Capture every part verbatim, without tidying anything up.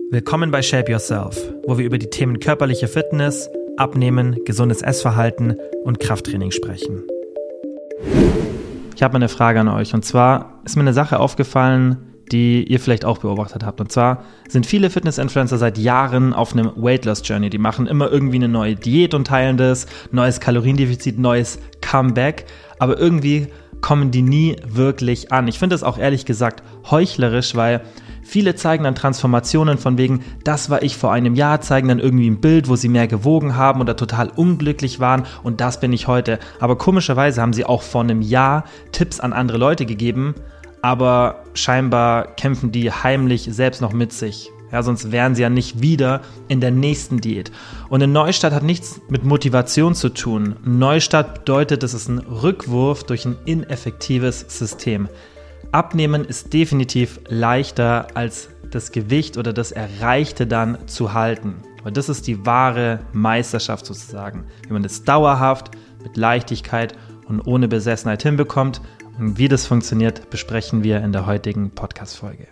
Willkommen bei Shape Yourself, wo wir über die Themen körperliche Fitness, Abnehmen, gesundes Essverhalten und Krafttraining sprechen. Ich habe mal eine Frage an euch, und zwar ist mir eine Sache aufgefallen, die ihr vielleicht auch beobachtet habt. Und zwar sind viele Fitness-Influencer seit Jahren auf einem Weight-Loss-Journey. Die machen immer irgendwie eine neue Diät und teilen das, neues Kaloriendefizit, neues Comeback, aber irgendwie kommen die nie wirklich an. Ich finde das auch ehrlich gesagt heuchlerisch, weil viele zeigen dann Transformationen von wegen, das war ich vor einem Jahr, zeigen dann irgendwie ein Bild, wo sie mehr gewogen haben oder total unglücklich waren, und das bin ich heute. Aber komischerweise haben sie auch vor einem Jahr Tipps an andere Leute gegeben, aber scheinbar kämpfen die heimlich selbst noch mit sich. Ja, sonst wären sie ja nicht wieder in der nächsten Diät. Und ein Neustart hat nichts mit Motivation zu tun. Ein Neustart bedeutet, es ist ein Rückwurf durch ein ineffektives System. Abnehmen ist definitiv leichter als das Gewicht oder das Erreichte dann zu halten. Weil das ist die wahre Meisterschaft sozusagen. Wie man das dauerhaft, mit Leichtigkeit und ohne Besessenheit hinbekommt. Und wie das funktioniert, besprechen wir in der heutigen Podcast-Folge.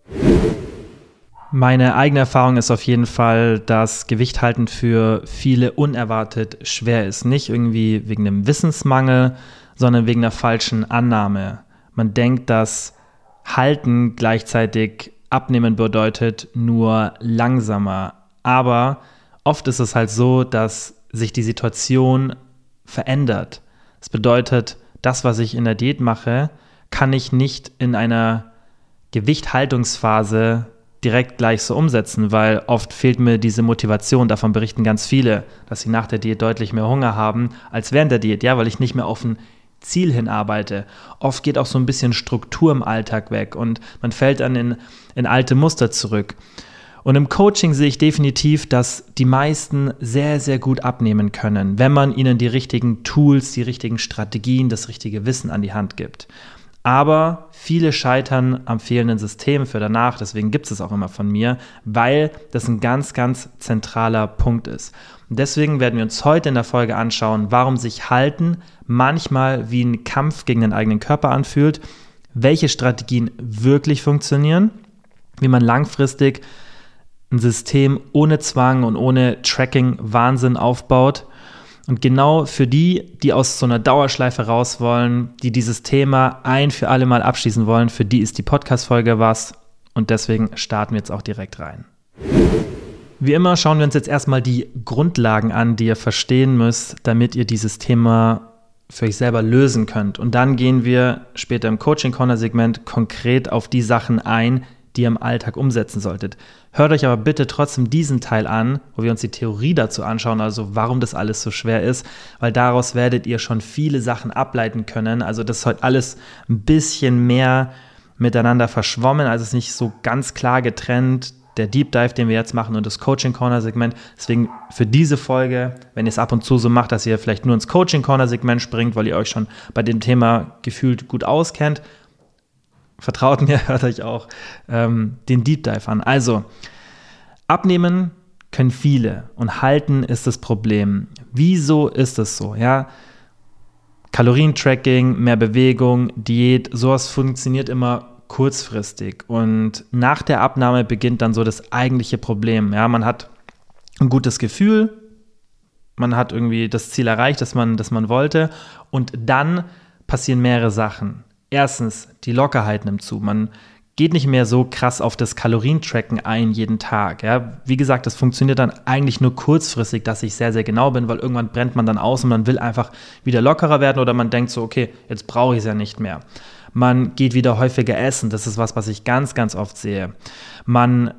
Meine eigene Erfahrung ist auf jeden Fall, dass Gewicht halten für viele unerwartet schwer ist. Nicht irgendwie wegen einem Wissensmangel, sondern wegen einer falschen Annahme. Man denkt, dass Halten gleichzeitig Abnehmen bedeutet, nur langsamer. Aber oft ist es halt so, dass sich die Situation verändert. Das bedeutet, das, was ich in der Diät mache, kann ich nicht in einer Gewichthaltungsphase direkt gleich so umsetzen, weil oft fehlt mir diese Motivation. Davon berichten ganz viele, dass sie nach der Diät deutlich mehr Hunger haben als während der Diät, ja, weil ich nicht mehr auf ein Ziel hinarbeite. Oft geht auch so ein bisschen Struktur im Alltag weg und man fällt dann in, in alte Muster zurück. Und im Coaching sehe ich definitiv, dass die meisten sehr, sehr gut abnehmen können, wenn man ihnen die richtigen Tools, die richtigen Strategien, das richtige Wissen an die Hand gibt. Aber viele scheitern am fehlenden System für danach, deswegen gibt es es auch immer von mir, weil das ein ganz, ganz zentraler Punkt ist. Und deswegen werden wir uns heute in der Folge anschauen, warum sich Halten manchmal wie ein Kampf gegen den eigenen Körper anfühlt, welche Strategien wirklich funktionieren, wie man langfristig ein System ohne Zwang und ohne Tracking-Wahnsinn aufbaut. Und genau für die, die aus so einer Dauerschleife raus wollen, die dieses Thema ein für alle Mal abschließen wollen, für die ist die Podcast-Folge was. Und deswegen starten wir jetzt auch direkt rein. Wie immer schauen wir uns jetzt erstmal die Grundlagen an, die ihr verstehen müsst, damit ihr dieses Thema für euch selber lösen könnt. Und dann gehen wir später im Coaching-Corner-Segment konkret auf die Sachen ein, die ihr im Alltag umsetzen solltet. Hört euch aber bitte trotzdem diesen Teil an, wo wir uns die Theorie dazu anschauen, also warum das alles so schwer ist, weil daraus werdet ihr schon viele Sachen ableiten können. Also das ist heute alles ein bisschen mehr miteinander verschwommen, also es ist nicht so ganz klar getrennt, der Deep Dive, den wir jetzt machen, und das Coaching-Corner-Segment. Deswegen für diese Folge, wenn ihr es ab und zu so macht, dass ihr vielleicht nur ins Coaching-Corner-Segment springt, weil ihr euch schon bei dem Thema gefühlt gut auskennt, vertraut mir, hört euch auch ähm, den Deep Dive an. Also, abnehmen können viele und halten ist das Problem. Wieso ist es so? Ja, Kalorientracking, mehr Bewegung, Diät, sowas funktioniert immer kurzfristig. Und nach der Abnahme beginnt dann so das eigentliche Problem. Ja, man hat ein gutes Gefühl, man hat irgendwie das Ziel erreicht, das man, das man wollte, und dann passieren mehrere Sachen. Erstens, die Lockerheit nimmt zu. Man geht nicht mehr so krass auf das Kalorientracken ein jeden Tag. Ja? Wie gesagt, das funktioniert dann eigentlich nur kurzfristig, dass ich sehr, sehr genau bin, weil irgendwann brennt man dann aus und man will einfach wieder lockerer werden oder man denkt so, okay, jetzt brauche ich es ja nicht mehr. Man geht wieder häufiger essen. Das ist was, was ich ganz, ganz oft sehe. Man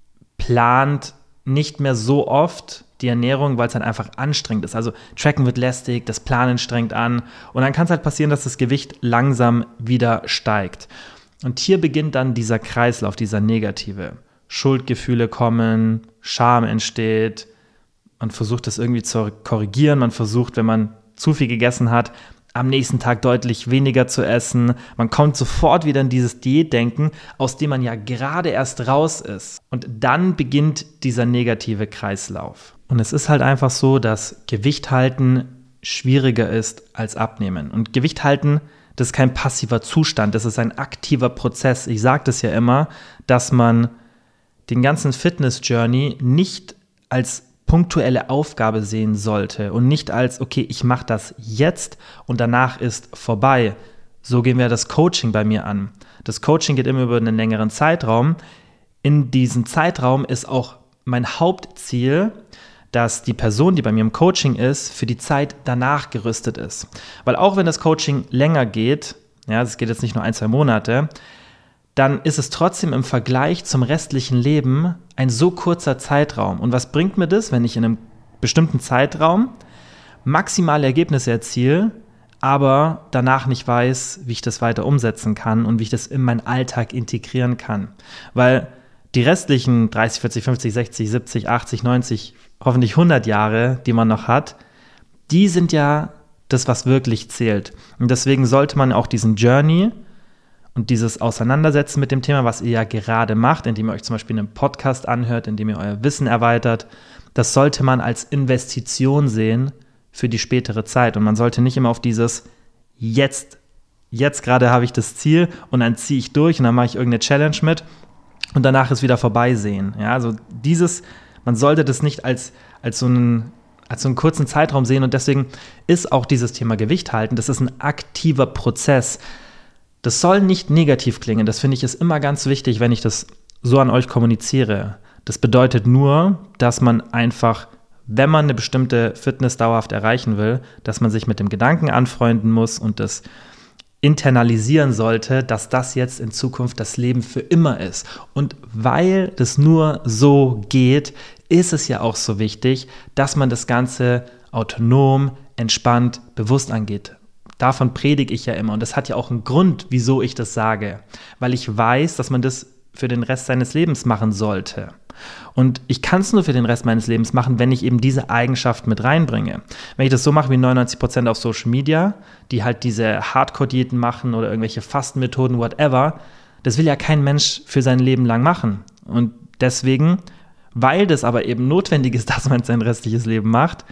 plant nicht mehr so oft die Ernährung, weil es dann einfach anstrengend ist. Also Tracken wird lästig, das Planen strengt an und dann kann es halt passieren, dass das Gewicht langsam wieder steigt. Und hier beginnt dann dieser Kreislauf, dieser negative. Schuldgefühle kommen, Scham entsteht, man versucht das irgendwie zu korrigieren, man versucht, wenn man zu viel gegessen hat, am nächsten Tag deutlich weniger zu essen. Man kommt sofort wieder in dieses Diätdenken, aus dem man ja gerade erst raus ist. Und dann beginnt dieser negative Kreislauf. Und es ist halt einfach so, dass Gewicht halten schwieriger ist als abnehmen. Und Gewicht halten, das ist kein passiver Zustand, das ist ein aktiver Prozess. Ich sage das ja immer, dass man den ganzen Fitness-Journey nicht als punktuelle Aufgabe sehen sollte und nicht als, okay, ich mache das jetzt und danach ist vorbei. So gehen wir das Coaching bei mir an. Das Coaching geht immer über einen längeren Zeitraum. In diesem Zeitraum ist auch mein Hauptziel, dass die Person, die bei mir im Coaching ist, für die Zeit danach gerüstet ist. Weil auch wenn das Coaching länger geht, ja, es geht jetzt nicht nur ein, zwei Monate, dann ist es trotzdem im Vergleich zum restlichen Leben ein so kurzer Zeitraum. Und was bringt mir das, wenn ich in einem bestimmten Zeitraum maximale Ergebnisse erziele, aber danach nicht weiß, wie ich das weiter umsetzen kann und wie ich das in meinen Alltag integrieren kann? Weil die restlichen dreißig, vierzig, fünfzig, sechzig, siebzig, achtzig, neunzig, hoffentlich hundert Jahre, die man noch hat, die sind ja das, was wirklich zählt. Und deswegen sollte man auch diesen Journey und dieses Auseinandersetzen mit dem Thema, was ihr ja gerade macht, indem ihr euch zum Beispiel einen Podcast anhört, indem ihr euer Wissen erweitert, das sollte man als Investition sehen für die spätere Zeit. Und man sollte nicht immer auf dieses jetzt, jetzt gerade habe ich das Ziel und dann ziehe ich durch und dann mache ich irgendeine Challenge mit und danach ist wieder vorbei sehen. Ja, also dieses, man sollte das nicht als, als so einen als so einen kurzen Zeitraum sehen und deswegen ist auch dieses Thema Gewicht halten, das ist ein aktiver Prozess. Das soll nicht negativ klingen, das finde ich ist immer ganz wichtig, wenn ich das so an euch kommuniziere. Das bedeutet nur, dass man einfach, wenn man eine bestimmte Fitness dauerhaft erreichen will, dass man sich mit dem Gedanken anfreunden muss und das internalisieren sollte, dass das jetzt in Zukunft das Leben für immer ist. Und weil das nur so geht, ist es ja auch so wichtig, dass man das Ganze autonom, entspannt, bewusst angeht. Davon predige ich ja immer und das hat ja auch einen Grund, wieso ich das sage, weil ich weiß, dass man das für den Rest seines Lebens machen sollte. Und ich kann es nur für den Rest meines Lebens machen, wenn ich eben diese Eigenschaft mit reinbringe. Wenn ich das so mache wie neunundneunzig Prozent auf Social Media, die halt diese Hardcore-Diäten machen oder irgendwelche Fastenmethoden, whatever, das will ja kein Mensch für sein Leben lang machen. Und deswegen, weil das aber eben notwendig ist, dass man sein restliches Leben macht,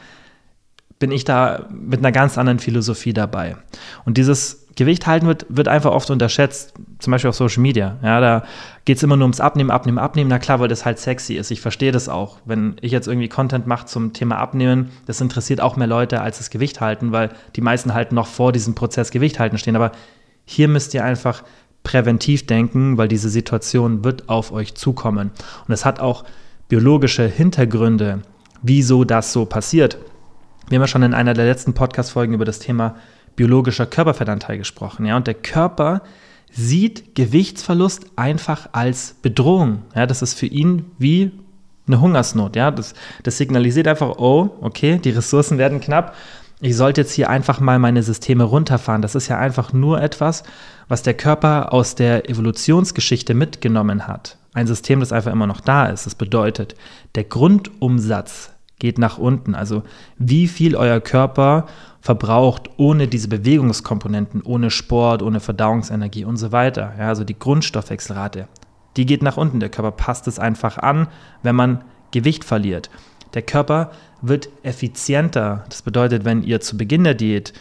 bin ich da mit einer ganz anderen Philosophie dabei. Und dieses Gewicht halten wird, wird einfach oft unterschätzt, zum Beispiel auf Social Media. Ja, da geht es immer nur ums Abnehmen, Abnehmen, Abnehmen. Na klar, weil das halt sexy ist. Ich verstehe das auch. Wenn ich jetzt irgendwie Content mache zum Thema Abnehmen, das interessiert auch mehr Leute als das Gewicht halten, weil die meisten halt noch vor diesem Prozess Gewicht halten stehen. Aber hier müsst ihr einfach präventiv denken, weil diese Situation wird auf euch zukommen. Und es hat auch biologische Hintergründe, wieso das so passiert. Wir haben ja schon in einer der letzten Podcast-Folgen über das Thema biologischer Körperfettanteil gesprochen. Ja? Und der Körper sieht Gewichtsverlust einfach als Bedrohung. Ja? Das ist für ihn wie eine Hungersnot. Ja? Das, das signalisiert einfach, oh, okay, die Ressourcen werden knapp. Ich sollte jetzt hier einfach mal meine Systeme runterfahren. Das ist ja einfach nur etwas, was der Körper aus der Evolutionsgeschichte mitgenommen hat. Ein System, das einfach immer noch da ist. Das bedeutet, der Grundumsatz geht nach unten. Also wie viel euer Körper verbraucht ohne diese Bewegungskomponenten, ohne Sport, ohne Verdauungsenergie und so weiter. Ja, also die Grundstoffwechselrate, die geht nach unten. Der Körper passt es einfach an, wenn man Gewicht verliert. Der Körper wird effizienter. Das bedeutet, wenn ihr zu Beginn der Diät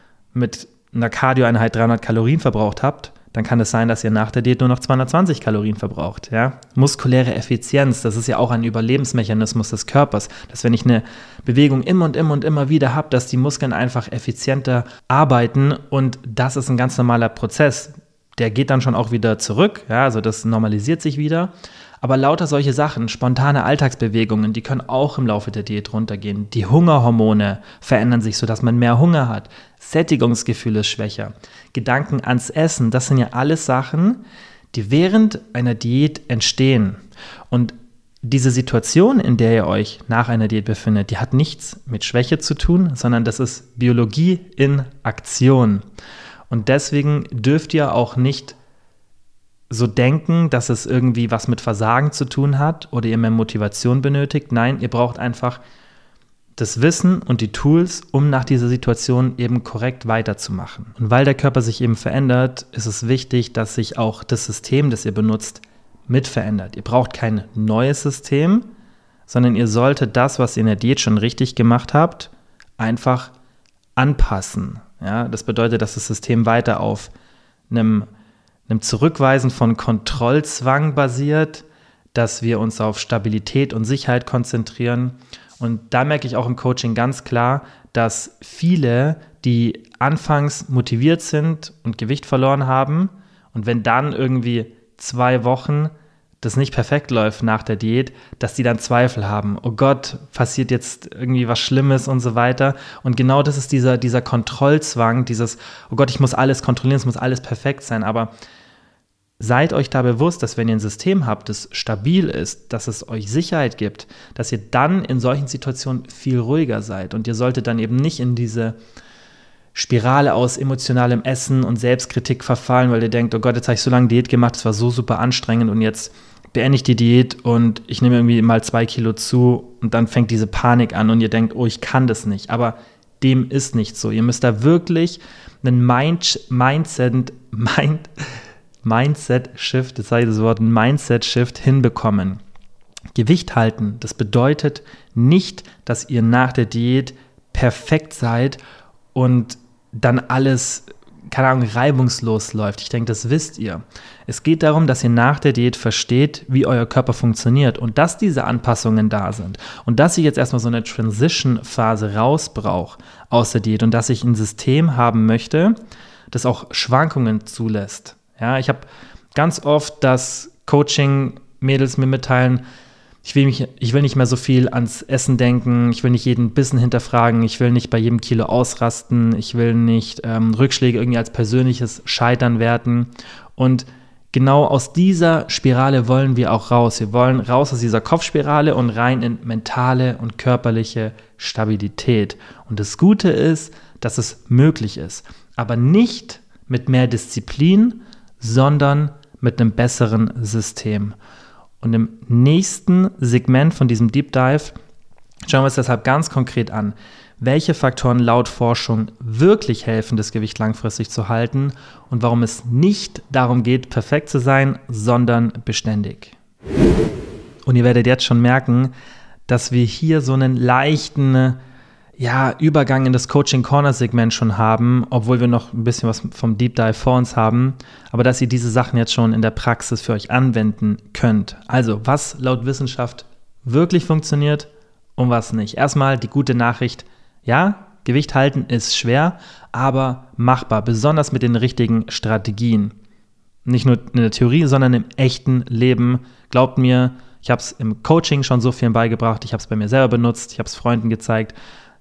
mit einer Cardio-Einheit dreihundert Kalorien verbraucht habt, dann kann es sein, dass ihr nach der Diät nur noch zweihundertzwanzig Kalorien verbraucht. Ja? Muskuläre Effizienz, das ist ja auch ein Überlebensmechanismus des Körpers, dass wenn ich eine Bewegung immer und immer und immer wieder habe, dass die Muskeln einfach effizienter arbeiten und das ist ein ganz normaler Prozess. Der geht dann schon auch wieder zurück, ja? Also das normalisiert sich wieder. Aber lauter solche Sachen, spontane Alltagsbewegungen, die können auch im Laufe der Diät runtergehen. Die Hungerhormone verändern sich, sodass man mehr Hunger hat. Sättigungsgefühl ist schwächer. Gedanken ans Essen, das sind ja alles Sachen, die während einer Diät entstehen. Und diese Situation, in der ihr euch nach einer Diät befindet, die hat nichts mit Schwäche zu tun, sondern das ist Biologie in Aktion. Und deswegen dürft ihr auch nicht so denken, dass es irgendwie was mit Versagen zu tun hat oder ihr mehr Motivation benötigt. Nein, ihr braucht einfach das Wissen und die Tools, um nach dieser Situation eben korrekt weiterzumachen. Und weil der Körper sich eben verändert, ist es wichtig, dass sich auch das System, das ihr benutzt, mit verändert. Ihr braucht kein neues System, sondern ihr solltet das, was ihr in der Diät schon richtig gemacht habt, einfach anpassen. Ja, das bedeutet, dass das System weiter auf einem einem Zurückweisen von Kontrollzwang basiert, dass wir uns auf Stabilität und Sicherheit konzentrieren. Und da merke ich auch im Coaching ganz klar, dass viele, die anfangs motiviert sind und Gewicht verloren haben und wenn dann irgendwie zwei Wochen das nicht perfekt läuft nach der Diät, dass die dann Zweifel haben. Oh Gott, passiert jetzt irgendwie was Schlimmes und so weiter. Und genau das ist dieser, dieser Kontrollzwang, dieses, oh Gott, ich muss alles kontrollieren, es muss alles perfekt sein. Aber seid euch da bewusst, dass wenn ihr ein System habt, das stabil ist, dass es euch Sicherheit gibt, dass ihr dann in solchen Situationen viel ruhiger seid. Und ihr solltet dann eben nicht in diese Spirale aus emotionalem Essen und Selbstkritik verfallen, weil ihr denkt, oh Gott, jetzt habe ich so lange Diät gemacht, es war so super anstrengend und jetzt beende ich die Diät und ich nehme irgendwie mal zwei Kilo zu und dann fängt diese Panik an und ihr denkt, oh, ich kann das nicht. Aber dem ist nicht so. Ihr müsst da wirklich einen Mind, Mindset, Mind, Mindset-Shift, jetzt sage ich das Wort, ein Mindset-Shift hinbekommen. Gewicht halten, das bedeutet nicht, dass ihr nach der Diät perfekt seid und dann alles, keine Ahnung, reibungslos läuft. Ich denke, das wisst ihr. Es geht darum, dass ihr nach der Diät versteht, wie euer Körper funktioniert und dass diese Anpassungen da sind und dass ich jetzt erstmal so eine Transition-Phase raus brauche aus der Diät und dass ich ein System haben möchte, das auch Schwankungen zulässt. Ja, ich habe ganz oft, dass Coaching-Mädels mir mitteilen, Ich will, mich, ich will nicht mehr so viel ans Essen denken, ich will nicht jeden Bissen hinterfragen, ich will nicht bei jedem Kilo ausrasten, ich will nicht ähm, Rückschläge irgendwie als persönliches Scheitern werten. Und genau aus dieser Spirale wollen wir auch raus. Wir wollen raus aus dieser Kopfspirale und rein in mentale und körperliche Stabilität. Und das Gute ist, dass es möglich ist, aber nicht mit mehr Disziplin, sondern mit einem besseren System. Und im nächsten Segment von diesem Deep Dive schauen wir uns deshalb ganz konkret an, welche Faktoren laut Forschung wirklich helfen, das Gewicht langfristig zu halten und warum es nicht darum geht, perfekt zu sein, sondern beständig. Und ihr werdet jetzt schon merken, dass wir hier so einen leichten ja, Übergang in das Coaching-Corner-Segment schon haben, obwohl wir noch ein bisschen was vom Deep Dive vor uns haben, aber dass ihr diese Sachen jetzt schon in der Praxis für euch anwenden könnt. Also, was laut Wissenschaft wirklich funktioniert und was nicht. Erstmal die gute Nachricht, ja, Gewicht halten ist schwer, aber machbar, besonders mit den richtigen Strategien. Nicht nur in der Theorie, sondern im echten Leben. Glaubt mir, ich habe es im Coaching schon so vielen beigebracht, ich habe es bei mir selber benutzt, ich habe es Freunden gezeigt.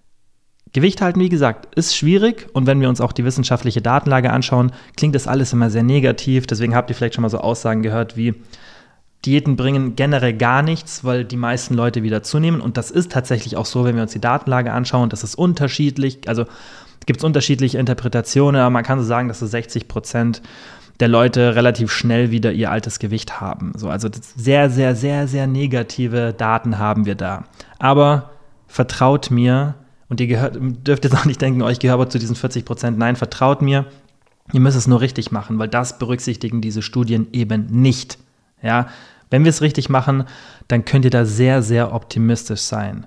Gewicht halten, wie gesagt, ist schwierig und wenn wir uns auch die wissenschaftliche Datenlage anschauen, klingt das alles immer sehr negativ. Deswegen habt ihr vielleicht schon mal so Aussagen gehört wie Diäten bringen generell gar nichts, weil die meisten Leute wieder zunehmen und das ist tatsächlich auch so, wenn wir uns die Datenlage anschauen, das ist unterschiedlich, also gibt es unterschiedliche Interpretationen, aber man kann so sagen, dass so sechzig Prozent der Leute relativ schnell wieder ihr altes Gewicht haben. So, also sehr, sehr, sehr, sehr negative Daten haben wir da. Aber vertraut mir, und ihr gehört, dürft jetzt auch nicht denken, oh, ich gehöre aber zu diesen vierzig Prozent. Nein, vertraut mir, ihr müsst es nur richtig machen, weil das berücksichtigen diese Studien eben nicht. Ja, wenn wir es richtig machen, dann könnt ihr da sehr, sehr optimistisch sein.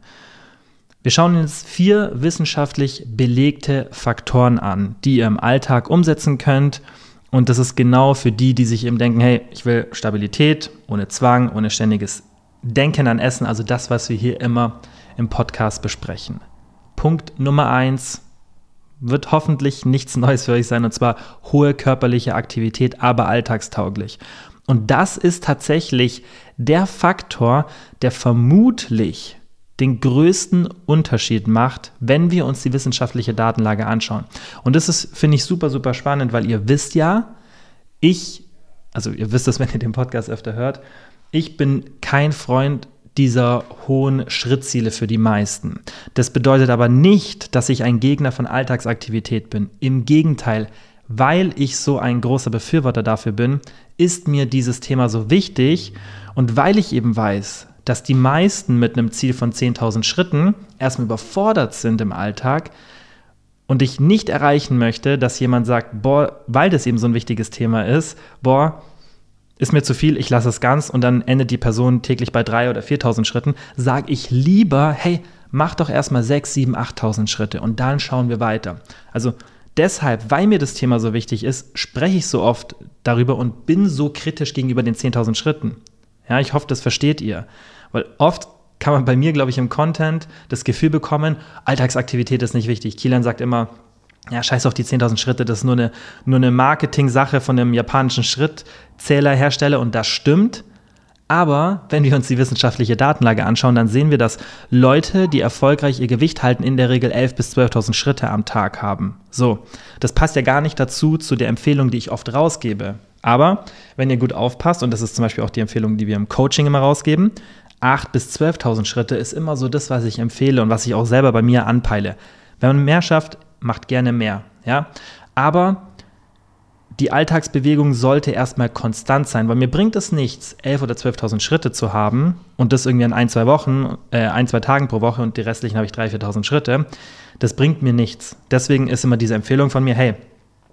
Wir schauen uns vier wissenschaftlich belegte Faktoren an, die ihr im Alltag umsetzen könnt. Und das ist genau für die, die sich eben denken, hey, ich will Stabilität, ohne Zwang, ohne ständiges Denken an Essen, also das, was wir hier immer im Podcast besprechen. Punkt Nummer eins wird hoffentlich nichts Neues für euch sein, und zwar hohe körperliche Aktivität, aber alltagstauglich. Und das ist tatsächlich der Faktor, der vermutlich den größten Unterschied macht, wenn wir uns die wissenschaftliche Datenlage anschauen. Und das ist, finde ich, super, super spannend, weil ihr wisst ja, ich, also ihr wisst das, wenn ihr den Podcast öfter hört, ich bin kein Freund dieser hohen Schrittziele für die meisten. Das bedeutet aber nicht, dass ich ein Gegner von Alltagsaktivität bin. Im Gegenteil, weil ich so ein großer Befürworter dafür bin, ist mir dieses Thema so wichtig und weil ich eben weiß, dass die meisten mit einem Ziel von zehntausend Schritten erstmal überfordert sind im Alltag und ich nicht erreichen möchte, dass jemand sagt, boah, weil das eben so ein wichtiges Thema ist, boah, ist mir zu viel, ich lasse es ganz und dann endet die Person täglich bei dreitausend oder viertausend Schritten, sage ich lieber, hey, mach doch erstmal sechstausend, siebentausend, achttausend Schritte und dann schauen wir weiter. Also deshalb, weil mir das Thema so wichtig ist, spreche ich so oft darüber und bin so kritisch gegenüber den zehntausend Schritten. Ja, ich hoffe, das versteht ihr. Weil oft kann man bei mir, glaube ich, im Content das Gefühl bekommen, Alltagsaktivität ist nicht wichtig. Kilian sagt immer, ja, scheiß auf die zehntausend Schritte, das ist nur eine, nur eine Marketing-Sache von einem japanischen Schrittzählerhersteller und das stimmt. Aber wenn wir uns die wissenschaftliche Datenlage anschauen, dann sehen wir, dass Leute, die erfolgreich ihr Gewicht halten, in der Regel elftausend bis zwölftausend Schritte am Tag haben. So, das passt ja gar nicht dazu, zu der Empfehlung, die ich oft rausgebe. Aber wenn ihr gut aufpasst, und das ist zum Beispiel auch die Empfehlung, die wir im Coaching immer rausgeben, achttausend bis zwölftausend Schritte ist immer so das, was ich empfehle und was ich auch selber bei mir anpeile. Wenn man mehr schafft, macht gerne mehr. Ja? Aber die Alltagsbewegung sollte erstmal konstant sein, weil mir bringt es nichts, elftausend oder zwölftausend Schritte zu haben und das irgendwie an ein, zwei Wochen, äh, ein, zwei Tagen pro Woche und die restlichen habe ich dreitausend, viertausend Schritte. Das bringt mir nichts. Deswegen ist immer diese Empfehlung von mir, hey,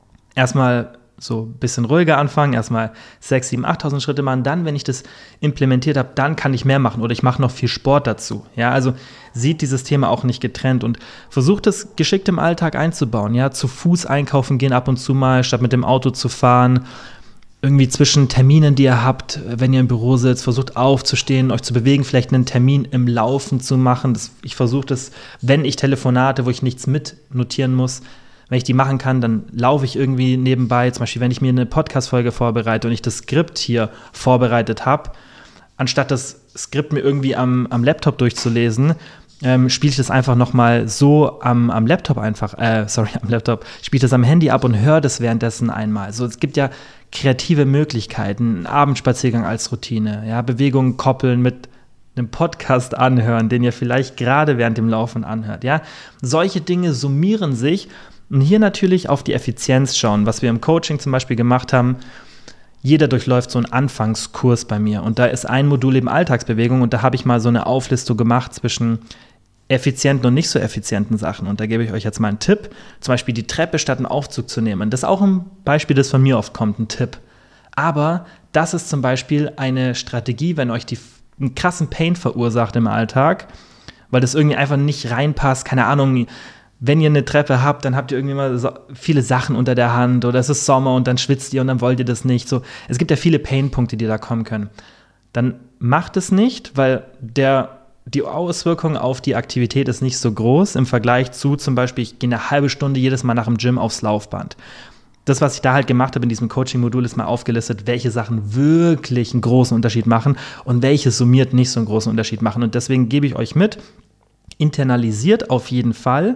erstmal so ein bisschen ruhiger anfangen, erstmal sechstausend, siebentausend, achttausend Schritte machen, dann, wenn ich das implementiert habe, dann kann ich mehr machen oder ich mache noch viel Sport dazu. Ja, also sieht dieses Thema auch nicht getrennt und versucht es geschickt im Alltag einzubauen. Ja, zu Fuß einkaufen gehen ab und zu mal, statt mit dem Auto zu fahren. Irgendwie zwischen Terminen, die ihr habt, wenn ihr im Büro sitzt, versucht aufzustehen, euch zu bewegen, vielleicht einen Termin im Laufen zu machen. Das, ich versuche das, wenn ich Telefonate, wo ich nichts mitnotieren muss, wenn ich die machen kann, dann laufe ich irgendwie nebenbei, zum Beispiel, wenn ich mir eine Podcast-Folge vorbereite und ich das Skript hier vorbereitet habe, anstatt das Skript mir irgendwie am, am Laptop durchzulesen, ähm, spiele ich das einfach nochmal so am, am Laptop einfach, äh, sorry, am Laptop, spiele ich das am Handy ab und höre das währenddessen einmal. So, es gibt ja kreative Möglichkeiten, einen Abendspaziergang als Routine, ja, Bewegungen koppeln mit einem Podcast anhören, den ihr vielleicht gerade während dem Laufen anhört, ja. Solche Dinge summieren sich. Und hier natürlich auf die Effizienz schauen, was wir im Coaching zum Beispiel gemacht haben. Jeder durchläuft so einen Anfangskurs bei mir und da ist ein Modul eben Alltagsbewegung und da habe ich mal so eine Auflistung gemacht zwischen effizienten und nicht so effizienten Sachen und da gebe ich euch jetzt mal einen Tipp, zum Beispiel die Treppe statt einen Aufzug zu nehmen. Das ist auch ein Beispiel, das von mir oft kommt, ein Tipp. Aber das ist zum Beispiel eine Strategie, wenn euch die einen krassen Pain verursacht im Alltag, weil das irgendwie einfach nicht reinpasst, keine Ahnung. Wenn ihr eine Treppe habt, dann habt ihr irgendwie mal so viele Sachen unter der Hand oder es ist Sommer und dann schwitzt ihr und dann wollt ihr das nicht. So, es gibt ja viele Painpunkte, die da kommen können. Dann macht es nicht, weil der, die Auswirkung auf die Aktivität ist nicht so groß im Vergleich zu zum Beispiel, ich gehe eine halbe Stunde jedes Mal nach dem Gym aufs Laufband. Das, was ich da halt gemacht habe in diesem Coaching-Modul, ist mal aufgelistet, welche Sachen wirklich einen großen Unterschied machen und welche summiert nicht so einen großen Unterschied machen. Und deswegen gebe ich euch mit, internalisiert auf jeden Fall,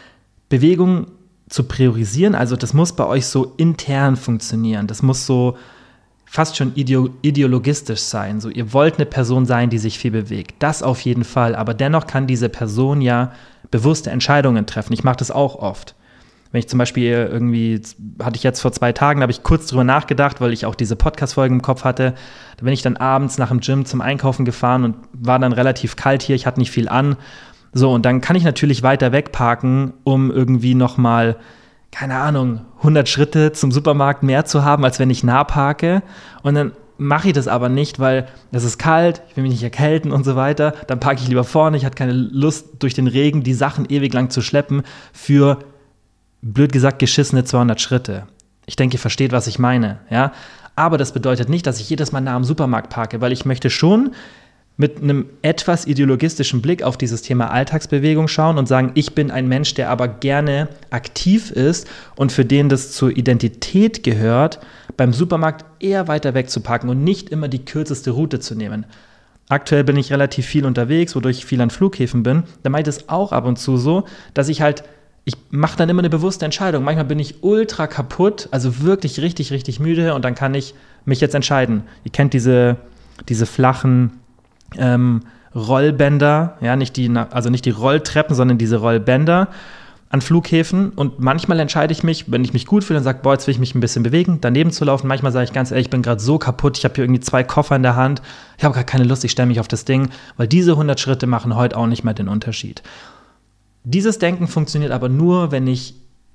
Bewegung zu priorisieren, also das muss bei euch so intern funktionieren, das muss so fast schon ideo- ideologistisch sein, so ihr wollt eine Person sein, die sich viel bewegt, das auf jeden Fall, aber dennoch kann diese Person ja bewusste Entscheidungen treffen, ich mache das auch oft. Wenn ich zum Beispiel irgendwie, hatte ich jetzt vor zwei Tagen, da habe ich kurz drüber nachgedacht, weil ich auch diese Podcast-Folgen im Kopf hatte, da bin ich dann abends nach dem Gym zum Einkaufen gefahren und war dann relativ kalt hier, ich hatte nicht viel an. So, und dann kann ich natürlich weiter wegparken, um irgendwie nochmal, keine Ahnung, hundert Schritte zum Supermarkt mehr zu haben, als wenn ich nah parke. Und dann mache ich das aber nicht, weil es ist kalt, ich will mich nicht erkälten und so weiter. Dann parke ich lieber vorne, ich hatte keine Lust, durch den Regen die Sachen ewig lang zu schleppen für, blöd gesagt, geschissene zweihundert Schritte. Ich denke, ihr versteht, was ich meine, ja. Aber das bedeutet nicht, dass ich jedes Mal nah am Supermarkt parke, weil ich möchte schon mit einem etwas ideologistischen Blick auf dieses Thema Alltagsbewegung schauen und sagen, ich bin ein Mensch, der aber gerne aktiv ist und für den das zur Identität gehört, beim Supermarkt eher weiter weg zu parken und nicht immer die kürzeste Route zu nehmen. Aktuell bin ich relativ viel unterwegs, wodurch ich viel an Flughäfen bin. Da meint es auch ab und zu so, dass ich halt, ich mache dann immer eine bewusste Entscheidung. Manchmal bin ich ultra kaputt, also wirklich richtig, richtig müde und dann kann ich mich jetzt entscheiden. Ihr kennt diese, diese flachen Ähm, Rollbänder, ja, nicht die, also nicht die Rolltreppen, sondern diese Rollbänder an Flughäfen und manchmal entscheide ich mich, wenn ich mich gut fühle und sage, boah, jetzt will ich mich ein bisschen bewegen, daneben zu laufen, manchmal sage ich ganz ehrlich, ich bin gerade so kaputt, ich habe hier irgendwie zwei Koffer in der Hand, ich habe gerade keine Lust, ich stelle mich auf das Ding, weil diese hundert Schritte machen heute auch nicht mehr den Unterschied. Dieses Denken funktioniert aber nur, wenn ich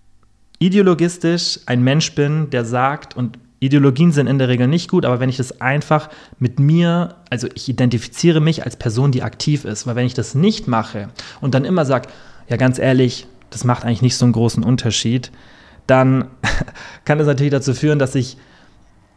ideologistisch ein Mensch bin, der sagt, und Ideologien sind in der Regel nicht gut, aber wenn ich das einfach mit mir, also ich identifiziere mich als Person, die aktiv ist, weil wenn ich das nicht mache und dann immer sage, ja ganz ehrlich, das macht eigentlich nicht so einen großen Unterschied, dann kann das natürlich dazu führen, dass ich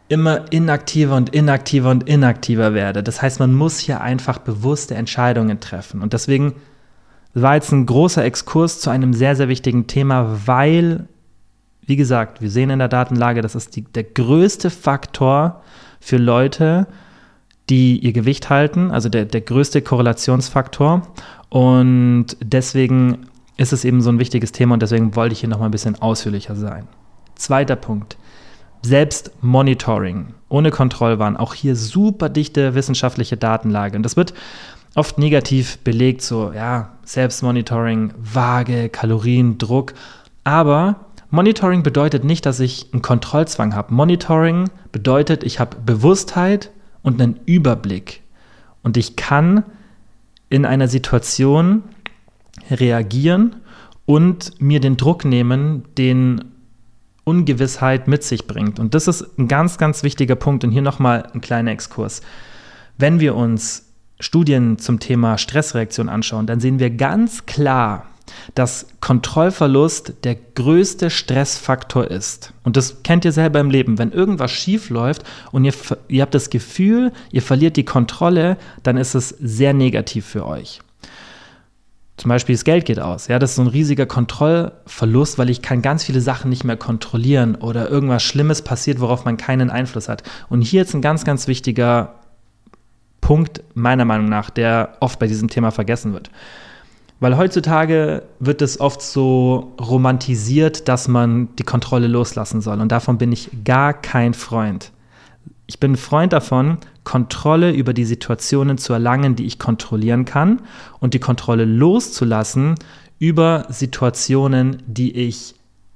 immer inaktiver und inaktiver und inaktiver werde. Das heißt, man muss hier einfach bewusste Entscheidungen treffen. Und deswegen war jetzt ein großer Exkurs zu einem sehr, sehr wichtigen Thema, weil, wie gesagt, wir sehen in der Datenlage, das ist die, der größte Faktor für Leute, die ihr Gewicht halten, also der, der größte Korrelationsfaktor. Und deswegen ist es eben so ein wichtiges Thema und deswegen wollte ich hier nochmal ein bisschen ausführlicher sein. Zweiter Punkt. Selbstmonitoring, ohne Kontrollwahn, auch hier super dichte wissenschaftliche Datenlage. Und das wird oft negativ belegt, so, ja, Selbstmonitoring, Waage, Kalorien, Druck. Aber Monitoring bedeutet nicht, dass ich einen Kontrollzwang habe. Monitoring bedeutet, ich habe Bewusstheit und einen Überblick. Und ich kann in einer Situation reagieren und mir den Druck nehmen, den Ungewissheit mit sich bringt. Und das ist ein ganz, ganz wichtiger Punkt. Und hier nochmal ein kleiner Exkurs. Wenn wir uns Studien zum Thema Stressreaktion anschauen, dann sehen wir ganz klar, dass Kontrollverlust der größte Stressfaktor ist. Und das kennt ihr selber im Leben. Wenn irgendwas schief läuft und ihr, ihr habt das Gefühl, ihr verliert die Kontrolle, dann ist es sehr negativ für euch. Zum Beispiel das Geld geht aus. Ja, das ist so ein riesiger Kontrollverlust, weil ich kann ganz viele Sachen nicht mehr kontrollieren oder irgendwas Schlimmes passiert, worauf man keinen Einfluss hat. Und hier ist ein ganz, ganz wichtiger Punkt, meiner Meinung nach, der oft bei diesem Thema vergessen wird. Weil heutzutage wird es oft so romantisiert, dass man die Kontrolle loslassen soll. Und davon bin ich gar kein Freund. Ich bin ein Freund davon, Kontrolle über die Situationen zu erlangen, die ich kontrollieren kann und die Kontrolle loszulassen über Situationen, die ich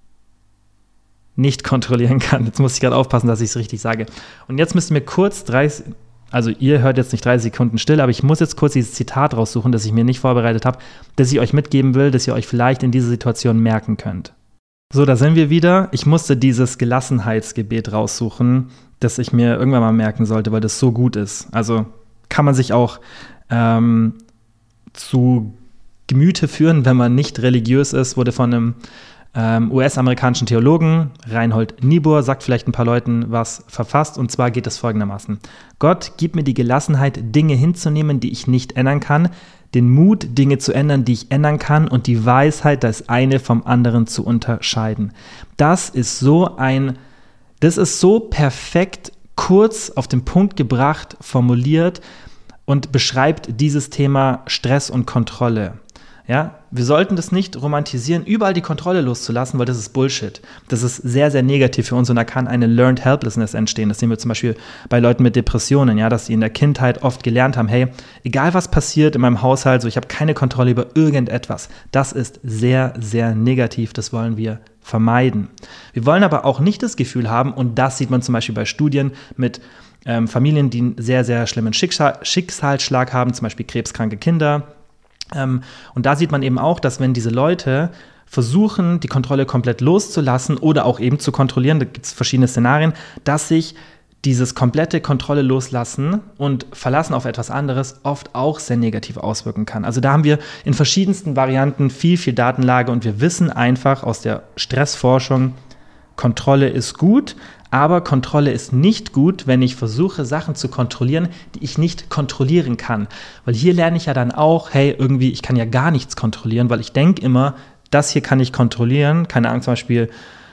nicht kontrollieren kann. Jetzt muss ich gerade aufpassen, dass ich es richtig sage. Und jetzt müsst ihr mir kurz dreißig, also ihr hört jetzt nicht dreißig Sekunden still, aber ich muss jetzt kurz dieses Zitat raussuchen, das ich mir nicht vorbereitet habe, das ich euch mitgeben will, dass ihr euch vielleicht in dieser Situation merken könnt. So, da sind wir wieder. Ich musste dieses Gelassenheitsgebet raussuchen, das ich mir irgendwann mal merken sollte, weil das so gut ist. Also kann man sich auch ähm, zu Gemüte führen, wenn man nicht religiös ist, wurde von einem ähm, U S-amerikanischen Theologen, Reinhold Niebuhr, sagt vielleicht ein paar Leuten was, verfasst. Und zwar geht es folgendermaßen: Gott, gib mir die Gelassenheit, Dinge hinzunehmen, die ich nicht ändern kann, den Mut, Dinge zu ändern, die ich ändern kann, und die Weisheit, das eine vom anderen zu unterscheiden. Das ist so ein, das ist so perfekt, kurz auf den Punkt gebracht, formuliert und beschreibt dieses Thema Stress und Kontrolle. Ja, wir sollten das nicht romantisieren, überall die Kontrolle loszulassen, weil das ist Bullshit. Das ist sehr, sehr negativ für uns und da kann eine Learned Helplessness entstehen. Das sehen wir zum Beispiel bei Leuten mit Depressionen, ja, dass sie in der Kindheit oft gelernt haben, hey, egal was passiert in meinem Haushalt, so ich habe keine Kontrolle über irgendetwas. Das ist sehr, sehr negativ. Das wollen wir vermeiden. Wir wollen aber auch nicht das Gefühl haben, und das sieht man zum Beispiel bei Studien mit ähm, Familien, die einen sehr, sehr schlimmen Schicksal- Schicksalsschlag haben, zum Beispiel krebskranke Kinder. Ähm, und da sieht man eben auch, dass wenn diese Leute versuchen, die Kontrolle komplett loszulassen oder auch eben zu kontrollieren, da gibt es verschiedene Szenarien, dass sich dieses komplette Kontrolle loslassen und Verlassen auf etwas anderes oft auch sehr negativ auswirken kann. Also da haben wir in verschiedensten Varianten viel, viel Datenlage und wir wissen einfach aus der Stressforschung, Kontrolle ist gut, aber Kontrolle ist nicht gut, wenn ich versuche, Sachen zu kontrollieren, die ich nicht kontrollieren kann. Weil hier lerne ich ja dann auch, hey, irgendwie, ich kann ja gar nichts kontrollieren, weil ich denke immer, das hier kann ich kontrollieren. Keine Ahnung, zum Beispiel,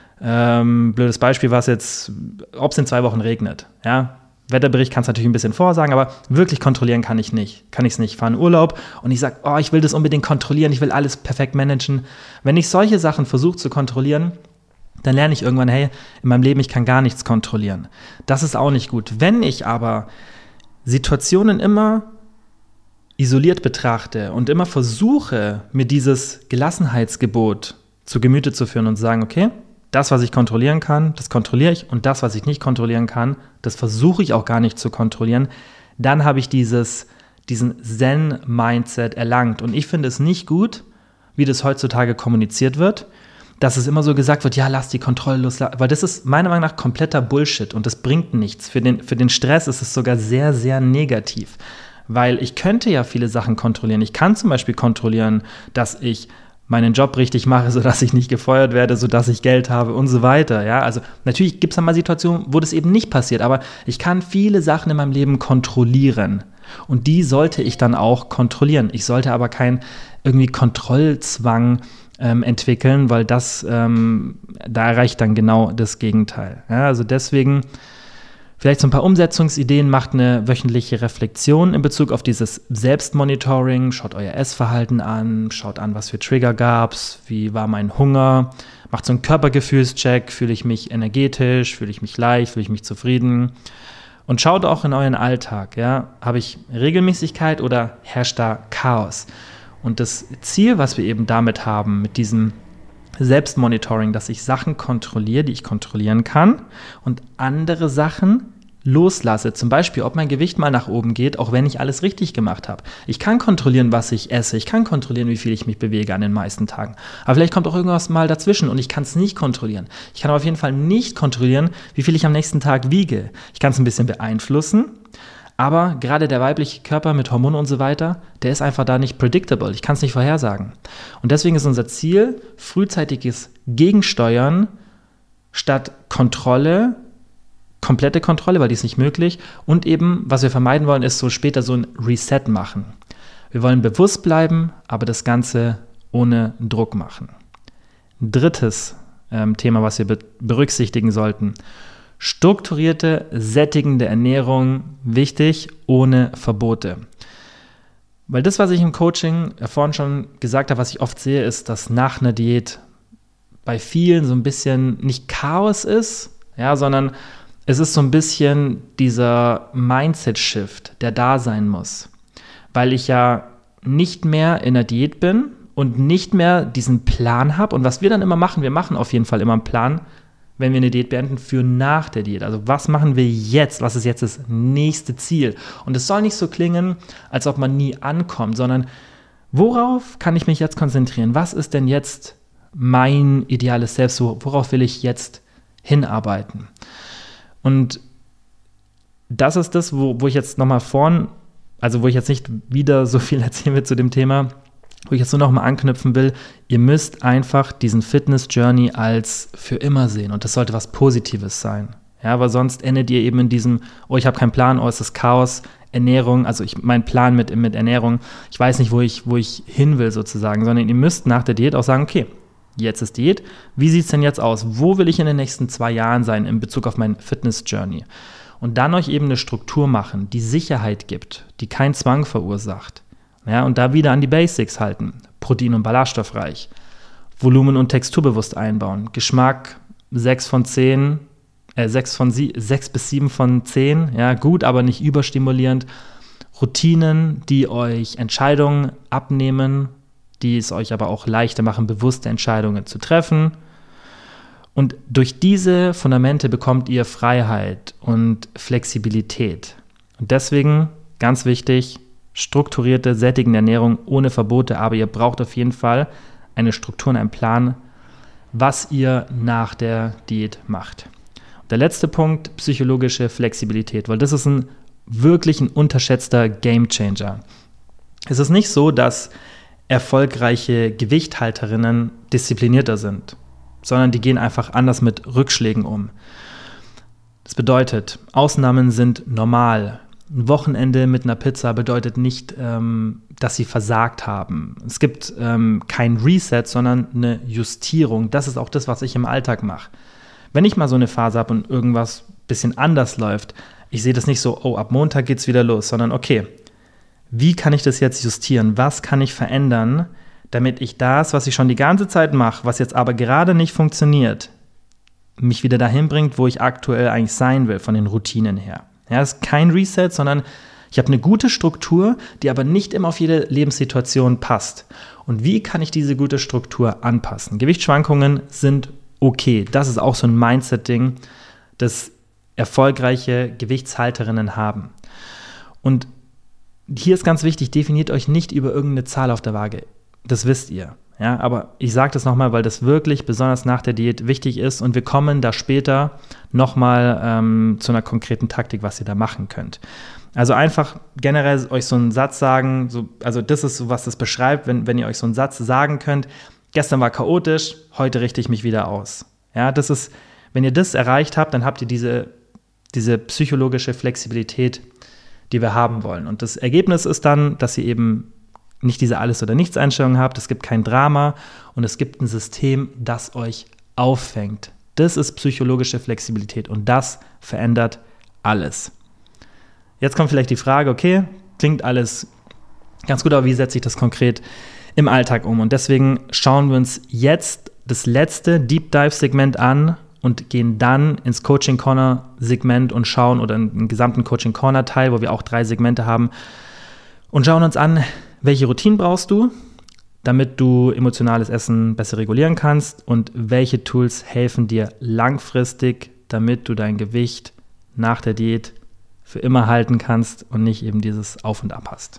ähm, blödes Beispiel war es jetzt, ob es in zwei Wochen regnet. Ja? Wetterbericht kannst du natürlich ein bisschen vorsagen, aber wirklich kontrollieren kann ich nicht. Kann ich es nicht. Ich fahre in Urlaub und ich sage, oh, ich will das unbedingt kontrollieren, ich will alles perfekt managen. Wenn ich solche Sachen versuche zu kontrollieren, dann lerne ich irgendwann, hey, in meinem Leben, ich kann gar nichts kontrollieren. Das ist auch nicht gut. Wenn ich aber Situationen immer isoliert betrachte und immer versuche, mir dieses Gelassenheitsgebot zu Gemüte zu führen und zu sagen, okay, das, was ich kontrollieren kann, das kontrolliere ich, und das, was ich nicht kontrollieren kann, das versuche ich auch gar nicht zu kontrollieren, dann habe ich dieses, diesen Zen-Mindset erlangt. Und ich finde es nicht gut, wie das heutzutage kommuniziert wird, dass es immer so gesagt wird, ja, lass die Kontrolle los, weil das ist meiner Meinung nach kompletter Bullshit und das bringt nichts. Für den, für den Stress ist es sogar sehr, sehr negativ, weil ich könnte ja viele Sachen kontrollieren. Ich kann zum Beispiel kontrollieren, dass ich meinen Job richtig mache, sodass ich nicht gefeuert werde, sodass ich Geld habe und so weiter. Ja, also natürlich gibt es dann mal Situationen, wo das eben nicht passiert, aber ich kann viele Sachen in meinem Leben kontrollieren und die sollte ich dann auch kontrollieren. Ich sollte aber keinen irgendwie Kontrollzwang ähm, entwickeln, weil das, ähm, da erreicht dann genau das Gegenteil. Ja, also deswegen vielleicht so ein paar Umsetzungsideen, macht eine wöchentliche Reflexion in Bezug auf dieses Selbstmonitoring, schaut euer Essverhalten an, schaut an, was für Trigger gab es, wie war mein Hunger, macht so einen Körpergefühlscheck, fühle ich mich energetisch, fühle ich mich leicht, fühle ich mich zufrieden und schaut auch in euren Alltag, ja, habe ich Regelmäßigkeit oder herrscht da Chaos? Und das Ziel, was wir eben damit haben, mit diesem Selbstmonitoring, dass ich Sachen kontrolliere, die ich kontrollieren kann und andere Sachen loslasse. Zum Beispiel, ob mein Gewicht mal nach oben geht, auch wenn ich alles richtig gemacht habe. Ich kann kontrollieren, was ich esse. Ich kann kontrollieren, wie viel ich mich bewege an den meisten Tagen. Aber vielleicht kommt auch irgendwas mal dazwischen und ich kann es nicht kontrollieren. Ich kann aber auf jeden Fall nicht kontrollieren, wie viel ich am nächsten Tag wiege. Ich kann es ein bisschen beeinflussen, aber gerade der weibliche Körper mit Hormonen und so weiter, der ist einfach da nicht predictable. Ich kann es nicht vorhersagen. Und deswegen ist unser Ziel frühzeitiges Gegensteuern statt Kontrolle, komplette Kontrolle, weil die ist nicht möglich. Und eben, was wir vermeiden wollen, ist so später so ein Reset machen. Wir wollen bewusst bleiben, aber das Ganze ohne Druck machen. Drittes ähm, Thema, was wir be- berücksichtigen sollten. Strukturierte, sättigende Ernährung, wichtig, ohne Verbote. Weil das, was ich im Coaching vorhin schon gesagt habe, was ich oft sehe, ist, dass nach einer Diät bei vielen so ein bisschen nicht Chaos ist, ja, sondern es ist so ein bisschen dieser Mindset-Shift, der da sein muss. Weil ich ja nicht mehr in der Diät bin und nicht mehr diesen Plan habe. Und was wir dann immer machen, wir machen auf jeden Fall immer einen Plan, wenn wir eine Diät beenden, für nach der Diät. Also was machen wir jetzt? Was ist jetzt das nächste Ziel? Und es soll nicht so klingen, als ob man nie ankommt, sondern worauf kann ich mich jetzt konzentrieren? Was ist denn jetzt mein ideales Selbst? Worauf will ich jetzt hinarbeiten? Und das ist das, wo, wo ich jetzt nochmal vorn, also wo ich jetzt nicht wieder so viel erzählen will zu dem Thema, wo ich jetzt nur noch mal anknüpfen will, ihr müsst einfach diesen Fitness-Journey als für immer sehen und das sollte was Positives sein. Ja, weil sonst endet ihr eben in diesem, oh, ich habe keinen Plan, oh, es ist Chaos, Ernährung, also ich, mein Plan mit, mit Ernährung, ich weiß nicht, wo ich, wo ich hin will sozusagen, sondern ihr müsst nach der Diät auch sagen, okay, jetzt ist Diät, wie sieht es denn jetzt aus? Wo will ich in den nächsten zwei Jahren sein in Bezug auf mein Fitness-Journey? Und dann euch eben eine Struktur machen, die Sicherheit gibt, die keinen Zwang verursacht. Ja, und da wieder an die Basics halten. Protein- und ballaststoffreich. Volumen und Textur bewusst einbauen. Geschmack sechs von zehn, äh, sechs von sie, sechs bis sieben von zehn. Ja, gut, aber nicht überstimulierend. Routinen, die euch Entscheidungen abnehmen, die es euch aber auch leichter machen, bewusste Entscheidungen zu treffen. Und durch diese Fundamente bekommt ihr Freiheit und Flexibilität. Und deswegen, ganz wichtig, strukturierte, sättigende Ernährung ohne Verbote, aber ihr braucht auf jeden Fall eine Struktur und einen Plan, was ihr nach der Diät macht. Und der letzte Punkt, psychologische Flexibilität, weil das ist ein wirklich ein unterschätzter Gamechanger. Es ist nicht so, dass erfolgreiche Gewichthalterinnen disziplinierter sind, sondern die gehen einfach anders mit Rückschlägen um. Das bedeutet, Ausnahmen sind normal. Ein Wochenende mit einer Pizza bedeutet nicht, ähm, dass sie versagt haben. Es gibt ähm, kein Reset, sondern eine Justierung. Das ist auch das, was ich im Alltag mache. Wenn ich mal so eine Phase habe und irgendwas ein bisschen anders läuft, ich sehe das nicht so, oh, ab Montag geht's wieder los, sondern okay, wie kann ich das jetzt justieren? Was kann ich verändern, damit ich das, was ich schon die ganze Zeit mache, was jetzt aber gerade nicht funktioniert, mich wieder dahin bringt, wo ich aktuell eigentlich sein will, von den Routinen her. Ja, es ist kein Reset, sondern ich habe eine gute Struktur, die aber nicht immer auf jede Lebenssituation passt. Und wie kann ich diese gute Struktur anpassen? Gewichtsschwankungen sind okay. Das ist auch so ein Mindset-Ding, das erfolgreiche Gewichtshalterinnen haben. Und hier ist ganz wichtig, definiert euch nicht über irgendeine Zahl auf der Waage. Das wisst ihr. Ja, aber ich sage das nochmal, weil das wirklich besonders nach der Diät wichtig ist und wir kommen da später nochmal ähm, zu einer konkreten Taktik, was ihr da machen könnt. Also einfach generell euch so einen Satz sagen, so, also das ist so, was das beschreibt, wenn, wenn ihr euch so einen Satz sagen könnt, gestern war chaotisch, heute richte ich mich wieder aus. Ja, das ist, wenn ihr das erreicht habt, dann habt ihr diese, diese psychologische Flexibilität, die wir haben wollen. Und das Ergebnis ist dann, dass ihr eben nicht diese Alles- oder Nichts-Einstellung habt, es gibt kein Drama und es gibt ein System, das euch auffängt. Das ist psychologische Flexibilität und das verändert alles. Jetzt kommt vielleicht die Frage, okay, klingt alles ganz gut, aber wie setze ich das konkret im Alltag um? Und deswegen schauen wir uns jetzt das letzte Deep Dive-Segment an und gehen dann ins Coaching Corner-Segment und schauen, oder in den gesamten Coaching Corner-Teil, wo wir auch drei Segmente haben, und schauen uns an, welche Routinen brauchst du, damit du emotionales Essen besser regulieren kannst und welche Tools helfen dir langfristig, damit du dein Gewicht nach der Diät für immer halten kannst und nicht eben dieses Auf und Ab hast.